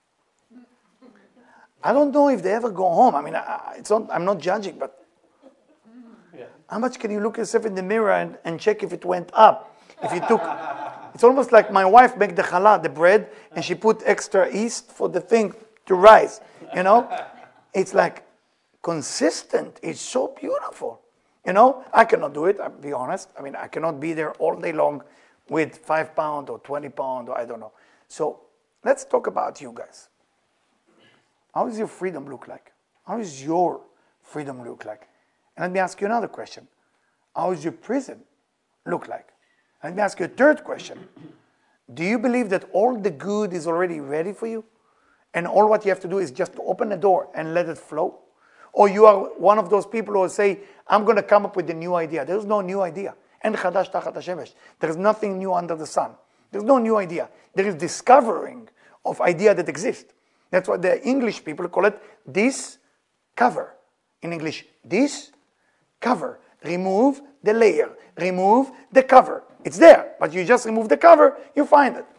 I don't know if they ever go home. I mean, I'm not judging, but how much can you look yourself in the mirror and check if it went up? If you took, it's almost like my wife make the challah, the bread, and she put extra yeast for the thing to rise. You know, it's like consistent. It's so beautiful. You know, I cannot do it. I'll be honest. I mean, I cannot be there all day long with 5 pounds or 20 pounds or I don't know. So let's talk about you guys. How does your freedom look like? How does your freedom look like? And let me ask you another question. How does your prison look like? And let me ask you a third question. Do you believe that all the good is already ready for you? And all what you have to do is just to open the door and let it flow? Or you are one of those people who will say, I'm going to come up with a new idea. There's no new idea. En chadash tachat hashemesh. There's nothing new under the sun. There's no new idea. There is discovering of idea that exists. That's what the English people call it discover. In English, discover. Remove the layer. Remove the cover. It's there, but you just remove the cover, you find it.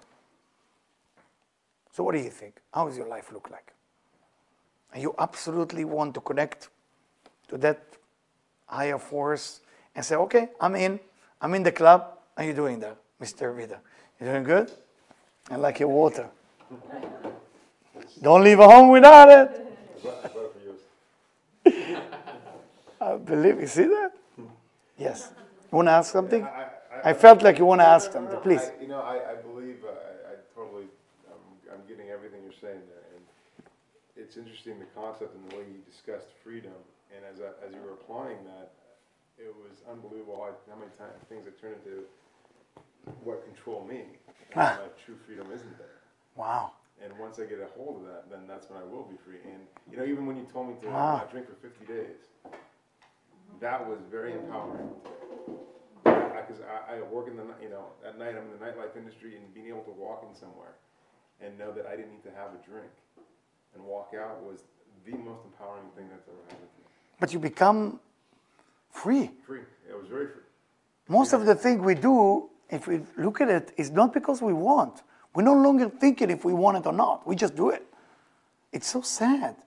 So what do you think? How does your life look like? And you absolutely want to connect to that higher force and say, okay, I'm in the club. How are you doing there, Mr. Vida? You doing good? I like your water. Don't leave home without it. I believe you. See that? Yes. You want to ask something? I felt like you want to ask something. Please. I believe I totally, I'm getting everything you're saying there. And it's interesting, the concept and the way you discussed freedom. And as you were applying that, it was unbelievable how many things it turned into what control me. And my true freedom isn't there. Wow. And once I get a hold of that, then that's when I will be free. And, even when you told me to not drink for 50 days, that was very empowering. Because I work in the, at night, I'm in the nightlife industry, and being able to walk in somewhere and know that I didn't need to have a drink and walk out was the most empowering thing that's ever happened to me. But you become free. Free. It was very free. Most of the thing we do, if we look at it, is not because we want. We're no longer thinking if we want it or not. We just do it. It's so sad.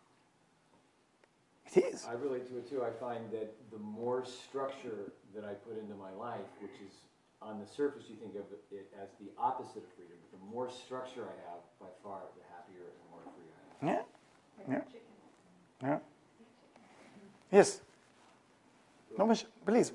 It is. I relate to it too. I find that the more structure that I put into my life, which is on the surface you think of it as the opposite of freedom, but the more structure I have, by far, the happier and more free I am. Yeah. Yeah. Yeah. Yes. No, please.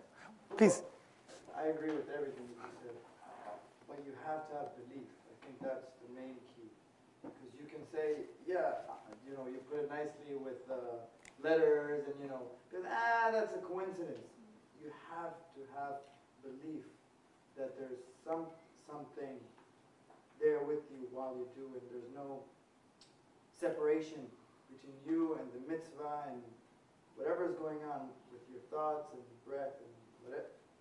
I agree with everything you said, but you have to have belief. I think that's the main key. Because you can say, yeah, you put it nicely with letters and, because, that's a coincidence. You have to have belief that there's something there with you while you do it. There's no separation between you and the mitzvah and whatever is going on with your thoughts and breath and whatever.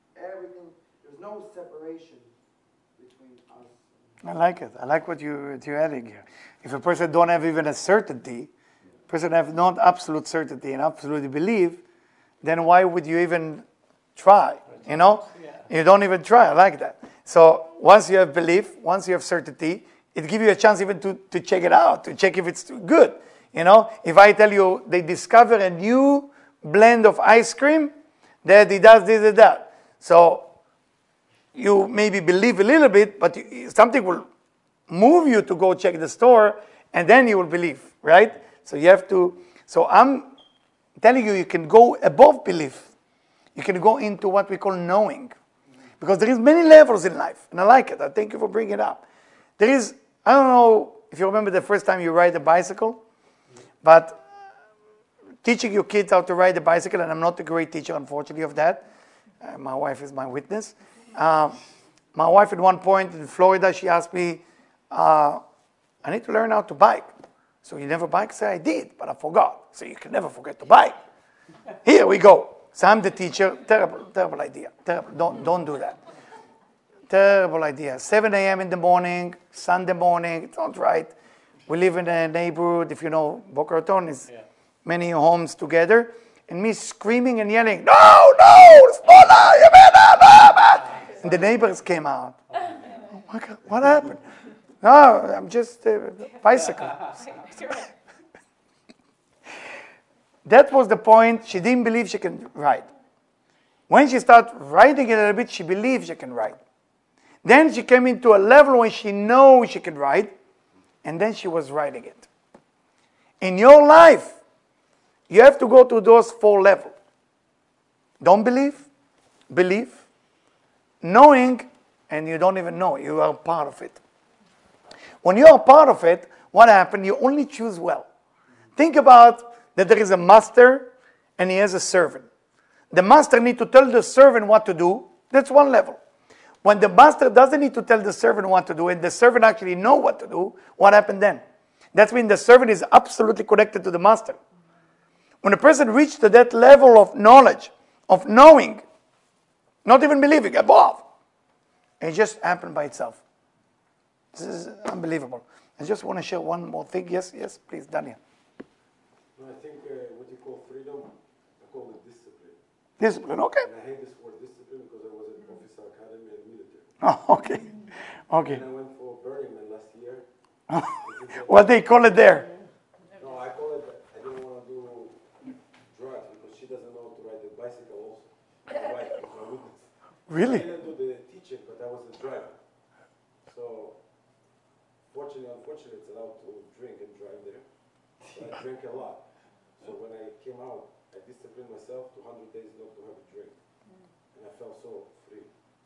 everything, there's no separation between us. I like it. I like what you're adding here. If a person don't have even a certainty, person have not absolute certainty and absolutely believe, then why would you even try? You know, you don't even try. I like that. So once you have belief, once you have certainty, it gives you a chance even to check it out, to check if it's good. You know, if I tell you they discover a new blend of ice cream that it does this and that, so you maybe believe a little bit, but something will move you to go check the store, and then you will believe, right? So you have to. So I'm telling you, you can go above belief. You can go into what we call knowing, because there is many levels in life, and I like it. I thank you for bringing it up. There is. I don't know if you remember the first time you ride a bicycle, but teaching your kids how to ride a bicycle, and I'm not a great teacher, unfortunately, of that. My wife is my witness. My wife, at one point in Florida, she asked me, I need to learn how to bike. So you never bike? I said, I did, but I forgot. So you can never forget to bike. Here we go. So I'm the teacher. Terrible idea. Terrible. Don't do that. Terrible idea. 7 a.m. in the morning, Sunday morning. It's not right. We live in a neighborhood, if you know, Boca Raton is many homes together. And me screaming and yelling, no, smaller, you better. And the neighbors came out. Oh my God, what happened? No, I'm just a bicycle. That was the point. She didn't believe she can ride. When she started riding a little bit, she believed she can ride. Then she came into a level when she knows she can ride, and then she was riding it. In your life, you have to go to those 4 levels. Don't believe, believe, knowing, and you don't even know. You are part of it. When you are part of it, what happens? You only choose well. Think about that there is a master and he has a servant. The master needs to tell the servant what to do. That's one level. When the master doesn't need to tell the servant what to do, and the servant actually know what to do, what happened then? That means the servant is absolutely connected to the master. When a person reaches to that level of knowledge, of knowing, not even believing, above, it just happened by itself. This is unbelievable. I just want to share one more thing. Yes, please, Daniel. I think what you call freedom, I call it discipline. Discipline, okay. And I hate this word discipline because I was at officer academy and military. Oh, okay. Okay. And I went for Burning Man last year. What they call it there? No, I call it, I didn't want to do drugs because she doesn't know how to ride the bicycle also. My wife was my witness. Really? I didn't do the teaching, but I was the driver. So, unfortunately, it's allowed to drink and drive there. So I drank a lot. So when I came out, I disciplined myself to 100 days not to have a drink. And I felt so free.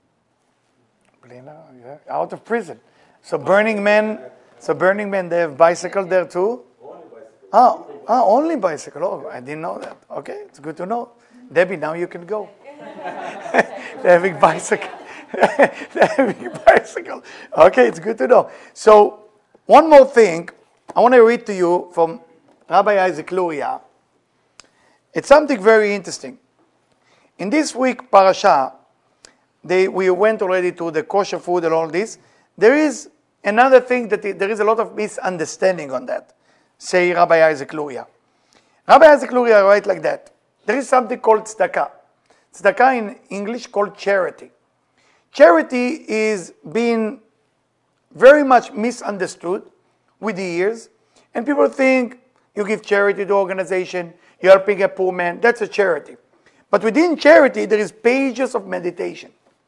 Out of prison. So Burning Man, they have bicycle there too? Only bicycle. Only bicycle. Oh, I didn't know that. Okay, it's good to know. Debbie, now you can go. They're having bicycle. They're having bicycle. Okay, it's good to know. So, one more thing. I want to read to you from Rabbi Isaac Luria. It's something very interesting. In this week parasha, we went already to the kosher food and all this. There is another thing that there is a lot of misunderstanding on that, say Rabbi Isaac Luria. Rabbi Isaac Luria writes like that. There is something called tzedakah. Tzedakah in English called charity. Charity is being very much misunderstood with the years. And people think you give charity to organization, you're helping a poor man, that's a charity. But within charity, there is pages of meditation.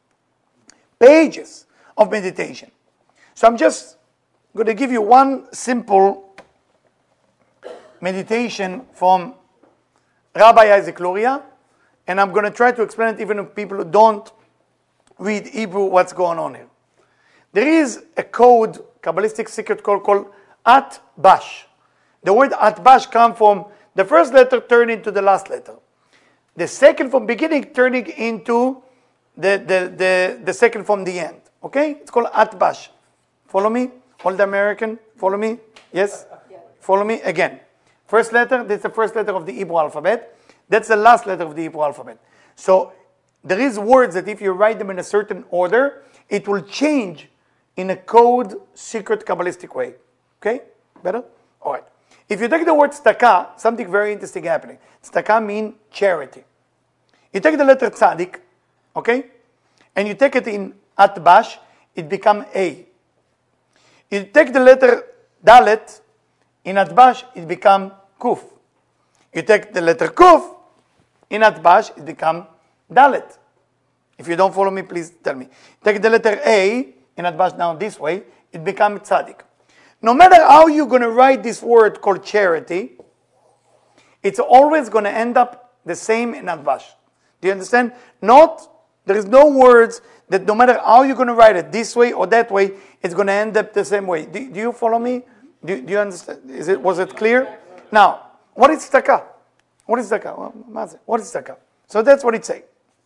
Pages of meditation. So I'm just going to give you one simple meditation from Rabbi Isaac Luria, and I'm going to try to explain it even to people who don't read Hebrew, what's going on here. There is a code, Kabbalistic secret code called Atbash. The word Atbash comes from the first letter turning into the last letter. The second from beginning turning into the second from the end. Okay? It's called Atbash. Follow me? Old American, follow me? Yes? Follow me? Again. First letter, that's the first letter of the Hebrew alphabet. That's the last letter of the Hebrew alphabet. So there is words that if you write them in a certain order, it will change in a code, secret, Kabbalistic way. Okay? Better? All right. If you take the word tzedakah, something very interesting happening. Tzedakah means charity. You take the letter tzadik, okay? And you take it in atbash, it becomes A. You take the letter dalet, in atbash, it becomes kuf. You take the letter kuf, in atbash, it becomes dalet. If you don't follow me, please tell me. Take the letter A, in atbash now this way, it becomes tzadik. No matter how you're going to write this word called charity, it's always going to end up the same in atbash. Do you understand? There is no words that no matter how you're going to write it, this way or that way, it's going to end up the same way. Do you follow me? Do you understand? Was it clear? Now, what is tzedakah? What is tzedakah? What is tzedakah? So that's what it's saying.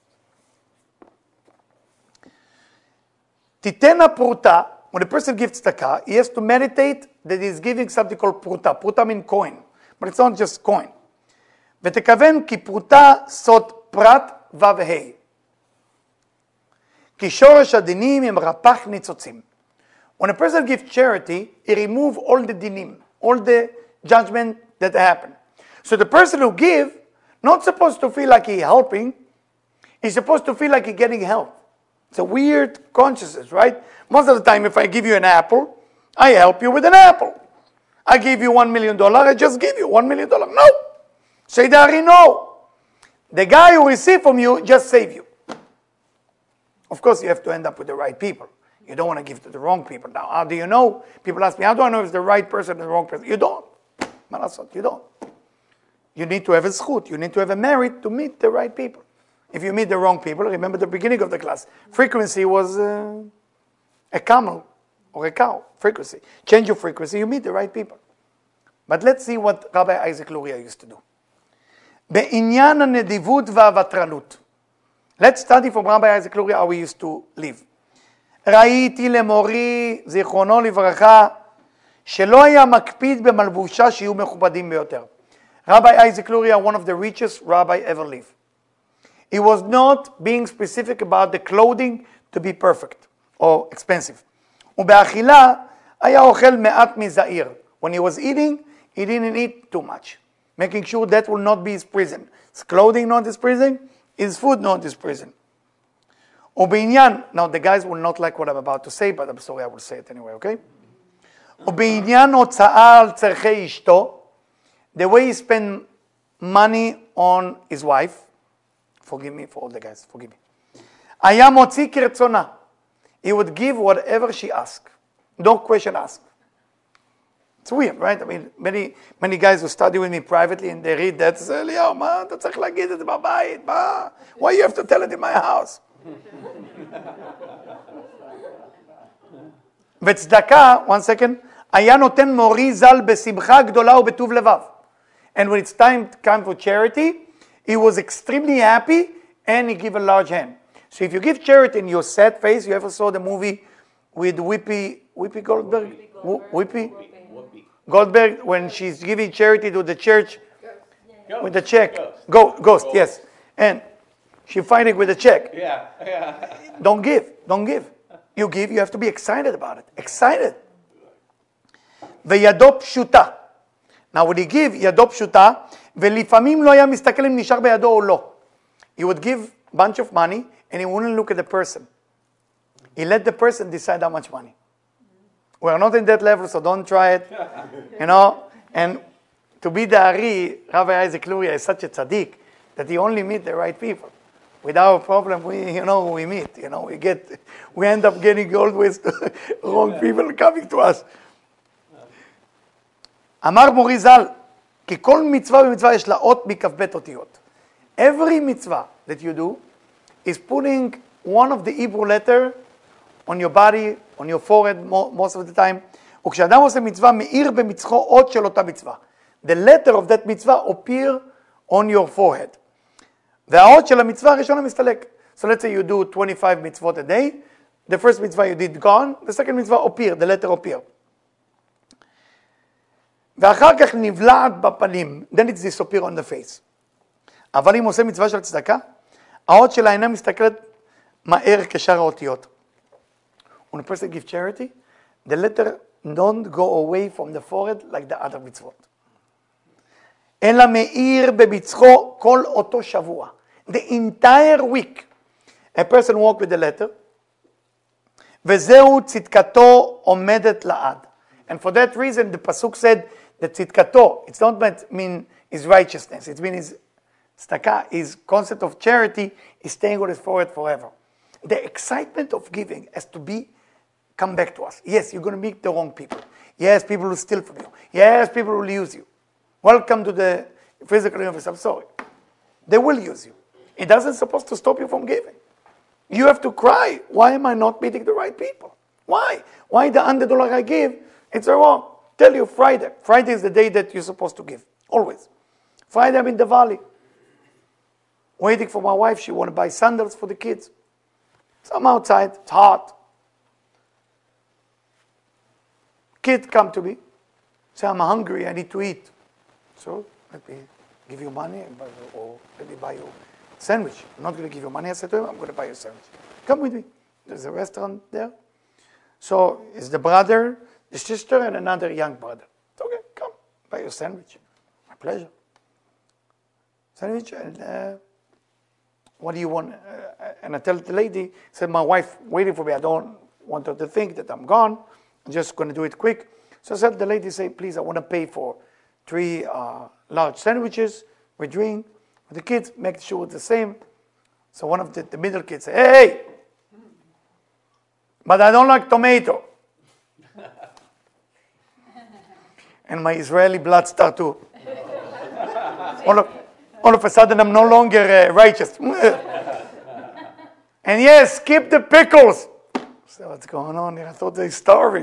Titena pruta, when a person gives tzedakah, he has to meditate that he's giving something called pruta. Pruta means coin, but it's not just coin. ותכוון כי פרוטה סוד פרט וה' כי שורש הדינים הם רפ"ח ניצוצים. When a person gives charity, he removes all the dinim, all the judgment that happen. So the person who gives, not supposed to feel like he's helping, he's supposed to feel like he's getting help. It's a weird consciousness, right? Most of the time, if I give you an apple, I help you with an apple. I give you $1 million, I just give you $1 million. No! Say that no. The guy who received from you just saved you. Of course, you have to end up with the right people. You don't want to give to the wrong people. Now, how do you know? People ask me, how do I know if it's the right person or the wrong person? You don't. You don't. You need to have a zchut. You need to have a merit to meet the right people. If you meet the wrong people, remember the beginning of the class. Frequency was a camel or a cow. Frequency. Change your frequency, you meet the right people. But let's see what Rabbi Isaac Luria used to do. בעניין הנדיבות והוותרנות. Let's study from Rabbi Isaac Luria how we used to live. ראיתי למורי, זיכרונו לברכה, שלא היה מקפיד במלבושה שיהיו מכובדים ביותר. Rabbi Isaac Luria, one of the richest rabbi ever lived. He was not being specific about the clothing to be perfect or expensive. ובאכילה היה אוכל מעט מזעיר. When he was eating, he didn't eat too much. Making sure that will not be his prison. His clothing not his prison, his food not his prison. ובעניין, now the guys will not like what I'm about to say, but I'm sorry, I will say it anyway, okay? ובעניין הוצאה על צרכי אשתו, the way he spent money on his wife, forgive me for all the guys, forgive me. היה מוציא כרצונה. He would give whatever she asked. No question asked. It's weird, right? I mean, many guys who study with me privately and they read that, say, "Liao, מה אתה צריך להגיד את זה בבית? מה? Why you have to tell it in my house?" וצדקה, one second, היה נותן מורי ז"ל בשמחה גדולה ובטוב לבב. And when it's time for charity, he was extremely happy and he gave a large hand. So if you give charity in your sad face, you ever saw the movie with Whoopi Goldberg? Whoopi Goldberg, when she's giving charity to the church with the check. Ghost, yes. And she fighting with the check. Yeah. Don't give. You give, you have to be excited about it. Excited. וידו פשוטה. Now when he give, ידו פשוטה, ולפעמים לא היה מסתכל אם נשאר בידו או לא. He would give a bunch of money, and he wouldn't look at the person. He let the person decide how much money. We're not in that level, so don't try it. And to be the Ari, Rabbi Isaac Luria is such a tzaddik that he only meet the right people. Without a problem, we meet. We end up getting always the wrong people coming to us. אמר מורי ז"ל, כי כל מצווה ומצווה יש לה אות מכ"ב אותיות. Every mitzvah that you do is putting one of the Hebrew letter on your body, on your forehead most of the time. וכשאדם עושה מצווה, מאיר במצחו אות של אותה מצווה. The letter of that mitzvah appear on your forehead. והאות של המצווה הראשונה מסתלק. So let's say you do 25 mitzvot a day. The first mitzvah you did gone. The second mitzvah appear. The letter appear. ואחר כך נבלעת בפנים. Then it disappear on the face. אבל אם עושה מצווה של צדקה, האות שלה אינה מסתכלת מהר כשאר האותיות. When a person gives charity, the letter don't go away from the forehead like the other מצוות. אלא מאיר במצחו כל אותו שבוע. The entire week, a person walk with the letter, וזהו צדקתו עומדת לעד. And for that reason, the pasuk said that tzidkato, it's not mean his righteousness, it means his tzedakah, his concept of charity is staying on his forehead forever. The excitement of giving has to come back to us. Yes, you're going to meet the wrong people. Yes, people will steal from you. Yes, people will use you. Welcome to the physical universe. I'm sorry. They will use you. It doesn't supposed to stop you from giving. You have to cry, why am I not meeting the right people? Why? Why the $100 I give, it's wrong. Tell you Friday. Friday is the day that you're supposed to give. Always. Friday I'm in the valley. Waiting for my wife. She want to buy sandals for the kids. So I'm outside. It's hot. Kid come to me. Say, I'm hungry. I need to eat. So let me give you money or let me buy you a sandwich. I'm not going to give you money. I said to him, I'm going to buy you a sandwich. Come with me. There's a restaurant there. So it's the brother, the sister, and another young brother. It's okay, come, buy you a sandwich. My pleasure. Sandwich, and what do you want? And I tell the lady, said, my wife waiting for me. I don't want her to think that I'm gone. I'm just going to do it quick. So I said, the lady say, please, I want to pay for 3 large sandwiches with drink. For the kids, make sure it's the same. So one of the middle kids say, hey, but I don't like tomato. And my Israeli blood start to. All of a sudden, I'm no longer righteous. And yes, skip the pickles. So what's going on here? I thought they're starving.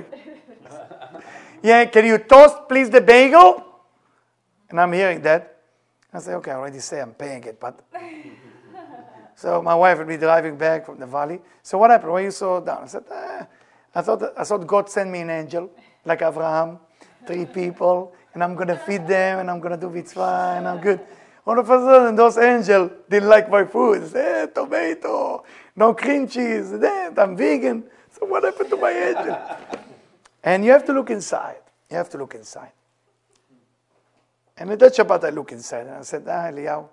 Yeah, can you toast, please, the bagel? And I'm hearing that. I say, okay, I already say I'm paying it, but. So my wife would be driving back from the valley. So what happened? Why you so down? I said, I thought God sent me an angel, like Abraham, 3 people, and I'm going to feed them, and I'm going to do mitzvah, and I'm good. All of a sudden, those angels didn't like my food. They said, tomato, no cream cheese, I'm vegan. So what happened to my angel? And you have to look inside. You have to look inside. And at that Shabbat, I look inside, and I said, Eliyahu,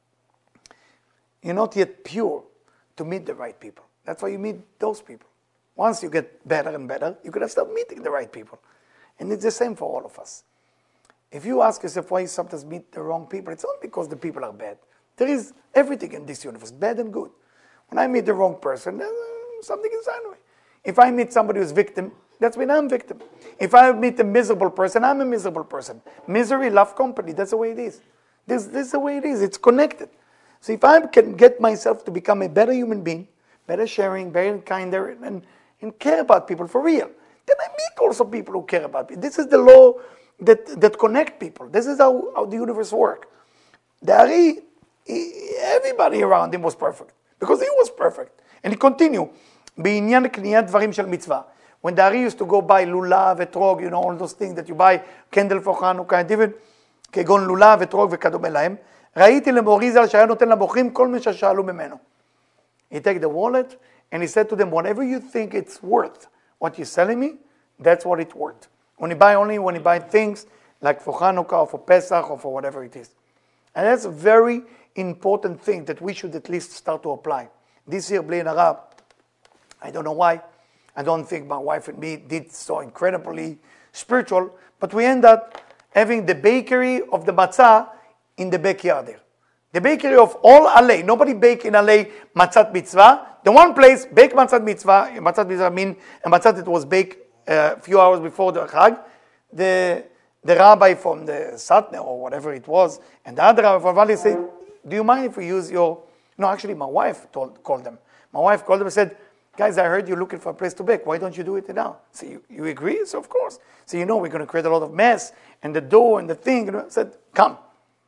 you're not yet pure to meet the right people. That's why you meet those people. Once you get better and better, you're going to start meeting the right people. And it's the same for all of us. If you ask yourself why you sometimes meet the wrong people, it's not because the people are bad. There is everything in this universe, bad and good. When I meet the wrong person, there's something inside me. If I meet somebody who's victim, that's when I'm victim. If I meet a miserable person, I'm a miserable person. Misery, love company, that's the way it is. This is the way it is, it's connected. So if I can get myself to become a better human being, better sharing, better kinder, and care about people for real, then I meet also people who care about me. This is the law that connect people. This is how the universe works. The Ari, everybody around him was perfect, because he was perfect. And he continued, בעניין קניית דברים של מצווה. When the Ari used to go buy lulav, etrog, all those things that you buy, candle for Hanukkah, even כגון לולב, אתרוג וכדומה להם, ראיתי למורי ז"ל שהיה נותן לבוחרים כל מה ששאלו ממנו. He take the wallet and he said to them, whatever you think it's worth, what you're selling me, that's what it's worth. When you buy things like for Hanukkah or for Pesach or for whatever it is. And that's a very important thing that we should at least start to apply. This year, Bli Arab, I don't know why, I don't think my wife and me did so incredibly spiritual, but we end up having the bakery of the matzah in the backyard there. The bakery of all Alei. Nobody bake in Alei matzat mitzvah. The one place, bake matzat mitzvah. Matzat mitzvah mean a matzat that was baked a few hours before the Chag. The rabbi from the Satner or whatever it was, and the other rabbi from Valley said, do you mind if we use your... No, actually my wife called them. My wife called them and said, guys, I heard you're looking for a place to bake. Why don't you do it now? So you agree? So of course. So we're going to create a lot of mess, and the dough and the thing. I said, come.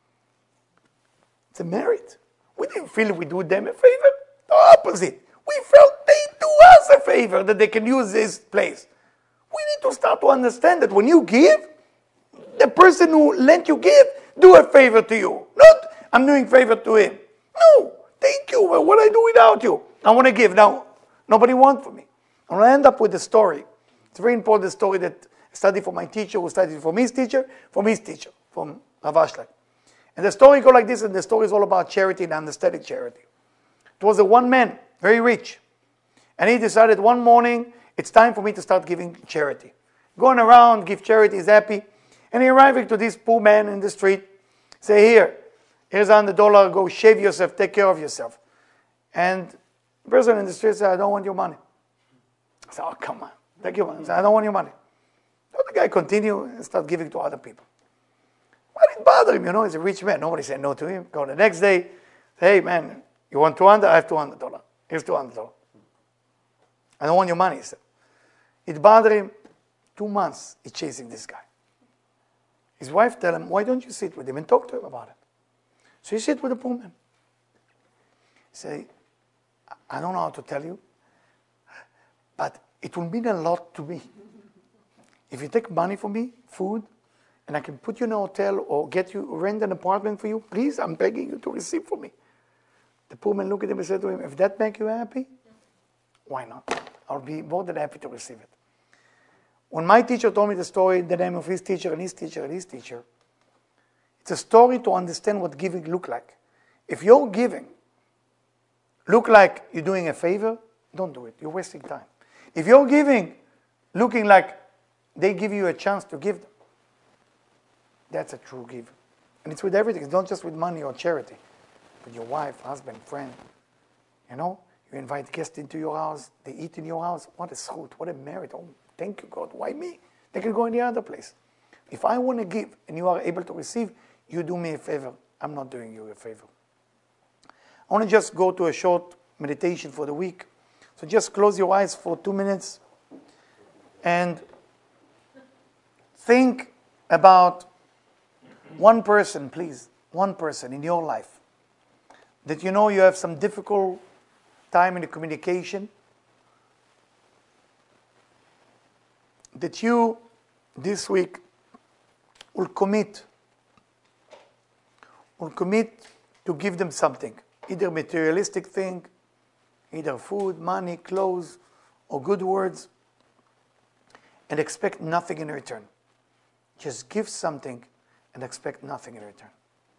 It's a merit. We didn't feel we do them a favor. The opposite. We felt they do us a favor that they can use this place. We need to start to understand that when you give, the person who lent you give, do a favor to you. Not, I'm doing favor to him. No, they thank you. Well, what do I do without you? I want to give. Now, nobody wants from me. I'm going to end up with a story. It's a very important story that I studied from my teacher, who studied from his teacher, from Rav Ashlag. And the story goes like this, and the story is all about charity and understanding charity. It was a one man, very rich. And he decided one morning, it's time for me to start giving charity. Going around, give charity, he's happy. And he arriving to this poor man in the street, say, here's $100, go shave yourself, take care of yourself. And the person in the street said, I don't want your money. I said, oh, come on, take your money. I said, I don't want your money. So the guy continued and started giving to other people. Why did it bother him? You know, he's a rich man. Nobody said no to him. Go the next day, say, hey, man, you want $200? I have $200. Here's $200. I don't want your money, he said. It bothered him. 2 months, he's chasing this guy. His wife tell him, why don't you sit with him and talk to him about it? So he sit with the poor man. He say, I don't know how to tell you, but it will mean a lot to me. If you take money from me, food, and I can put you in a hotel or rent an apartment for you, please, I'm begging you to receive from me. The poor man looked at him and said to him, if that makes you happy, why not? I'll be more than happy to receive it. When my teacher told me the story, the name of his teacher and his teacher and his teacher, it's a story to understand what giving look like. If your giving look like you're doing a favor, don't do it. You're wasting time. If you're giving looking like they give you a chance to give them, that's a true give. And it's with everything. It's not just with money or charity. With your wife, husband, friend. You know, you invite guests into your house. They eat in your house. What a schut. What a merit. Oh, thank you, God. Why me? They can go in the other place. If I want to give and you are able to receive, you do me a favor. I'm not doing you a favor. I want to just go to a short meditation for the week. So just close your eyes for 2 minutes and think about one person, please, one person in your life that you know you have some difficult time in the communication, that you this week will commit to give them something, either materialistic thing, either food, money, clothes, or good words, and expect nothing in return. Just give something and expect nothing in return.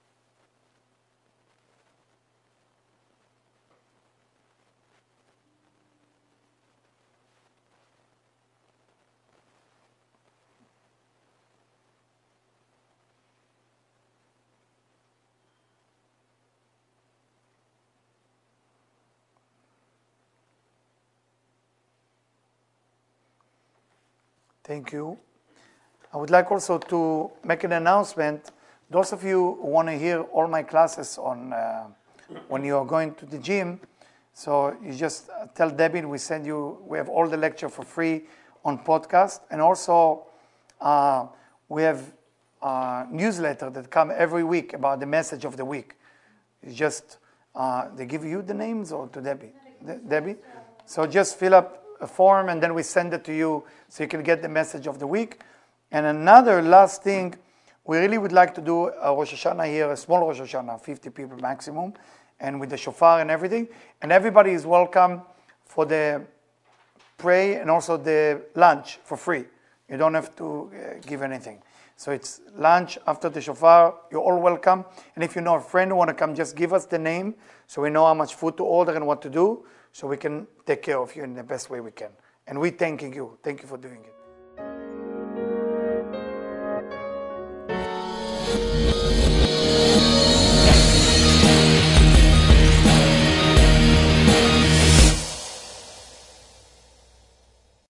Thank you. I would like also to make an announcement. Those of you who want to hear all my classes on when you are going to the gym, so you just tell Debbie, we have all the lecture for free on podcast. And also we have a newsletter that come every week about the message of the week. It's just, they give you the names or to Debbie? Debbie? So just fill up a form and then we send it to you so you can get the message of the week. And another last thing, we really would like to do a Rosh Hashanah here, a small Rosh Hashanah, 50 people maximum, and with the shofar and everything. And everybody is welcome for the pray and also the lunch for free. You don't have to give anything. So it's lunch after the shofar. You're all welcome. And if you know a friend who want to come, just give us the name so we know how much food to order and what to do, so we can take care of you in the best way we can. And we're thanking you. Thank you for doing it.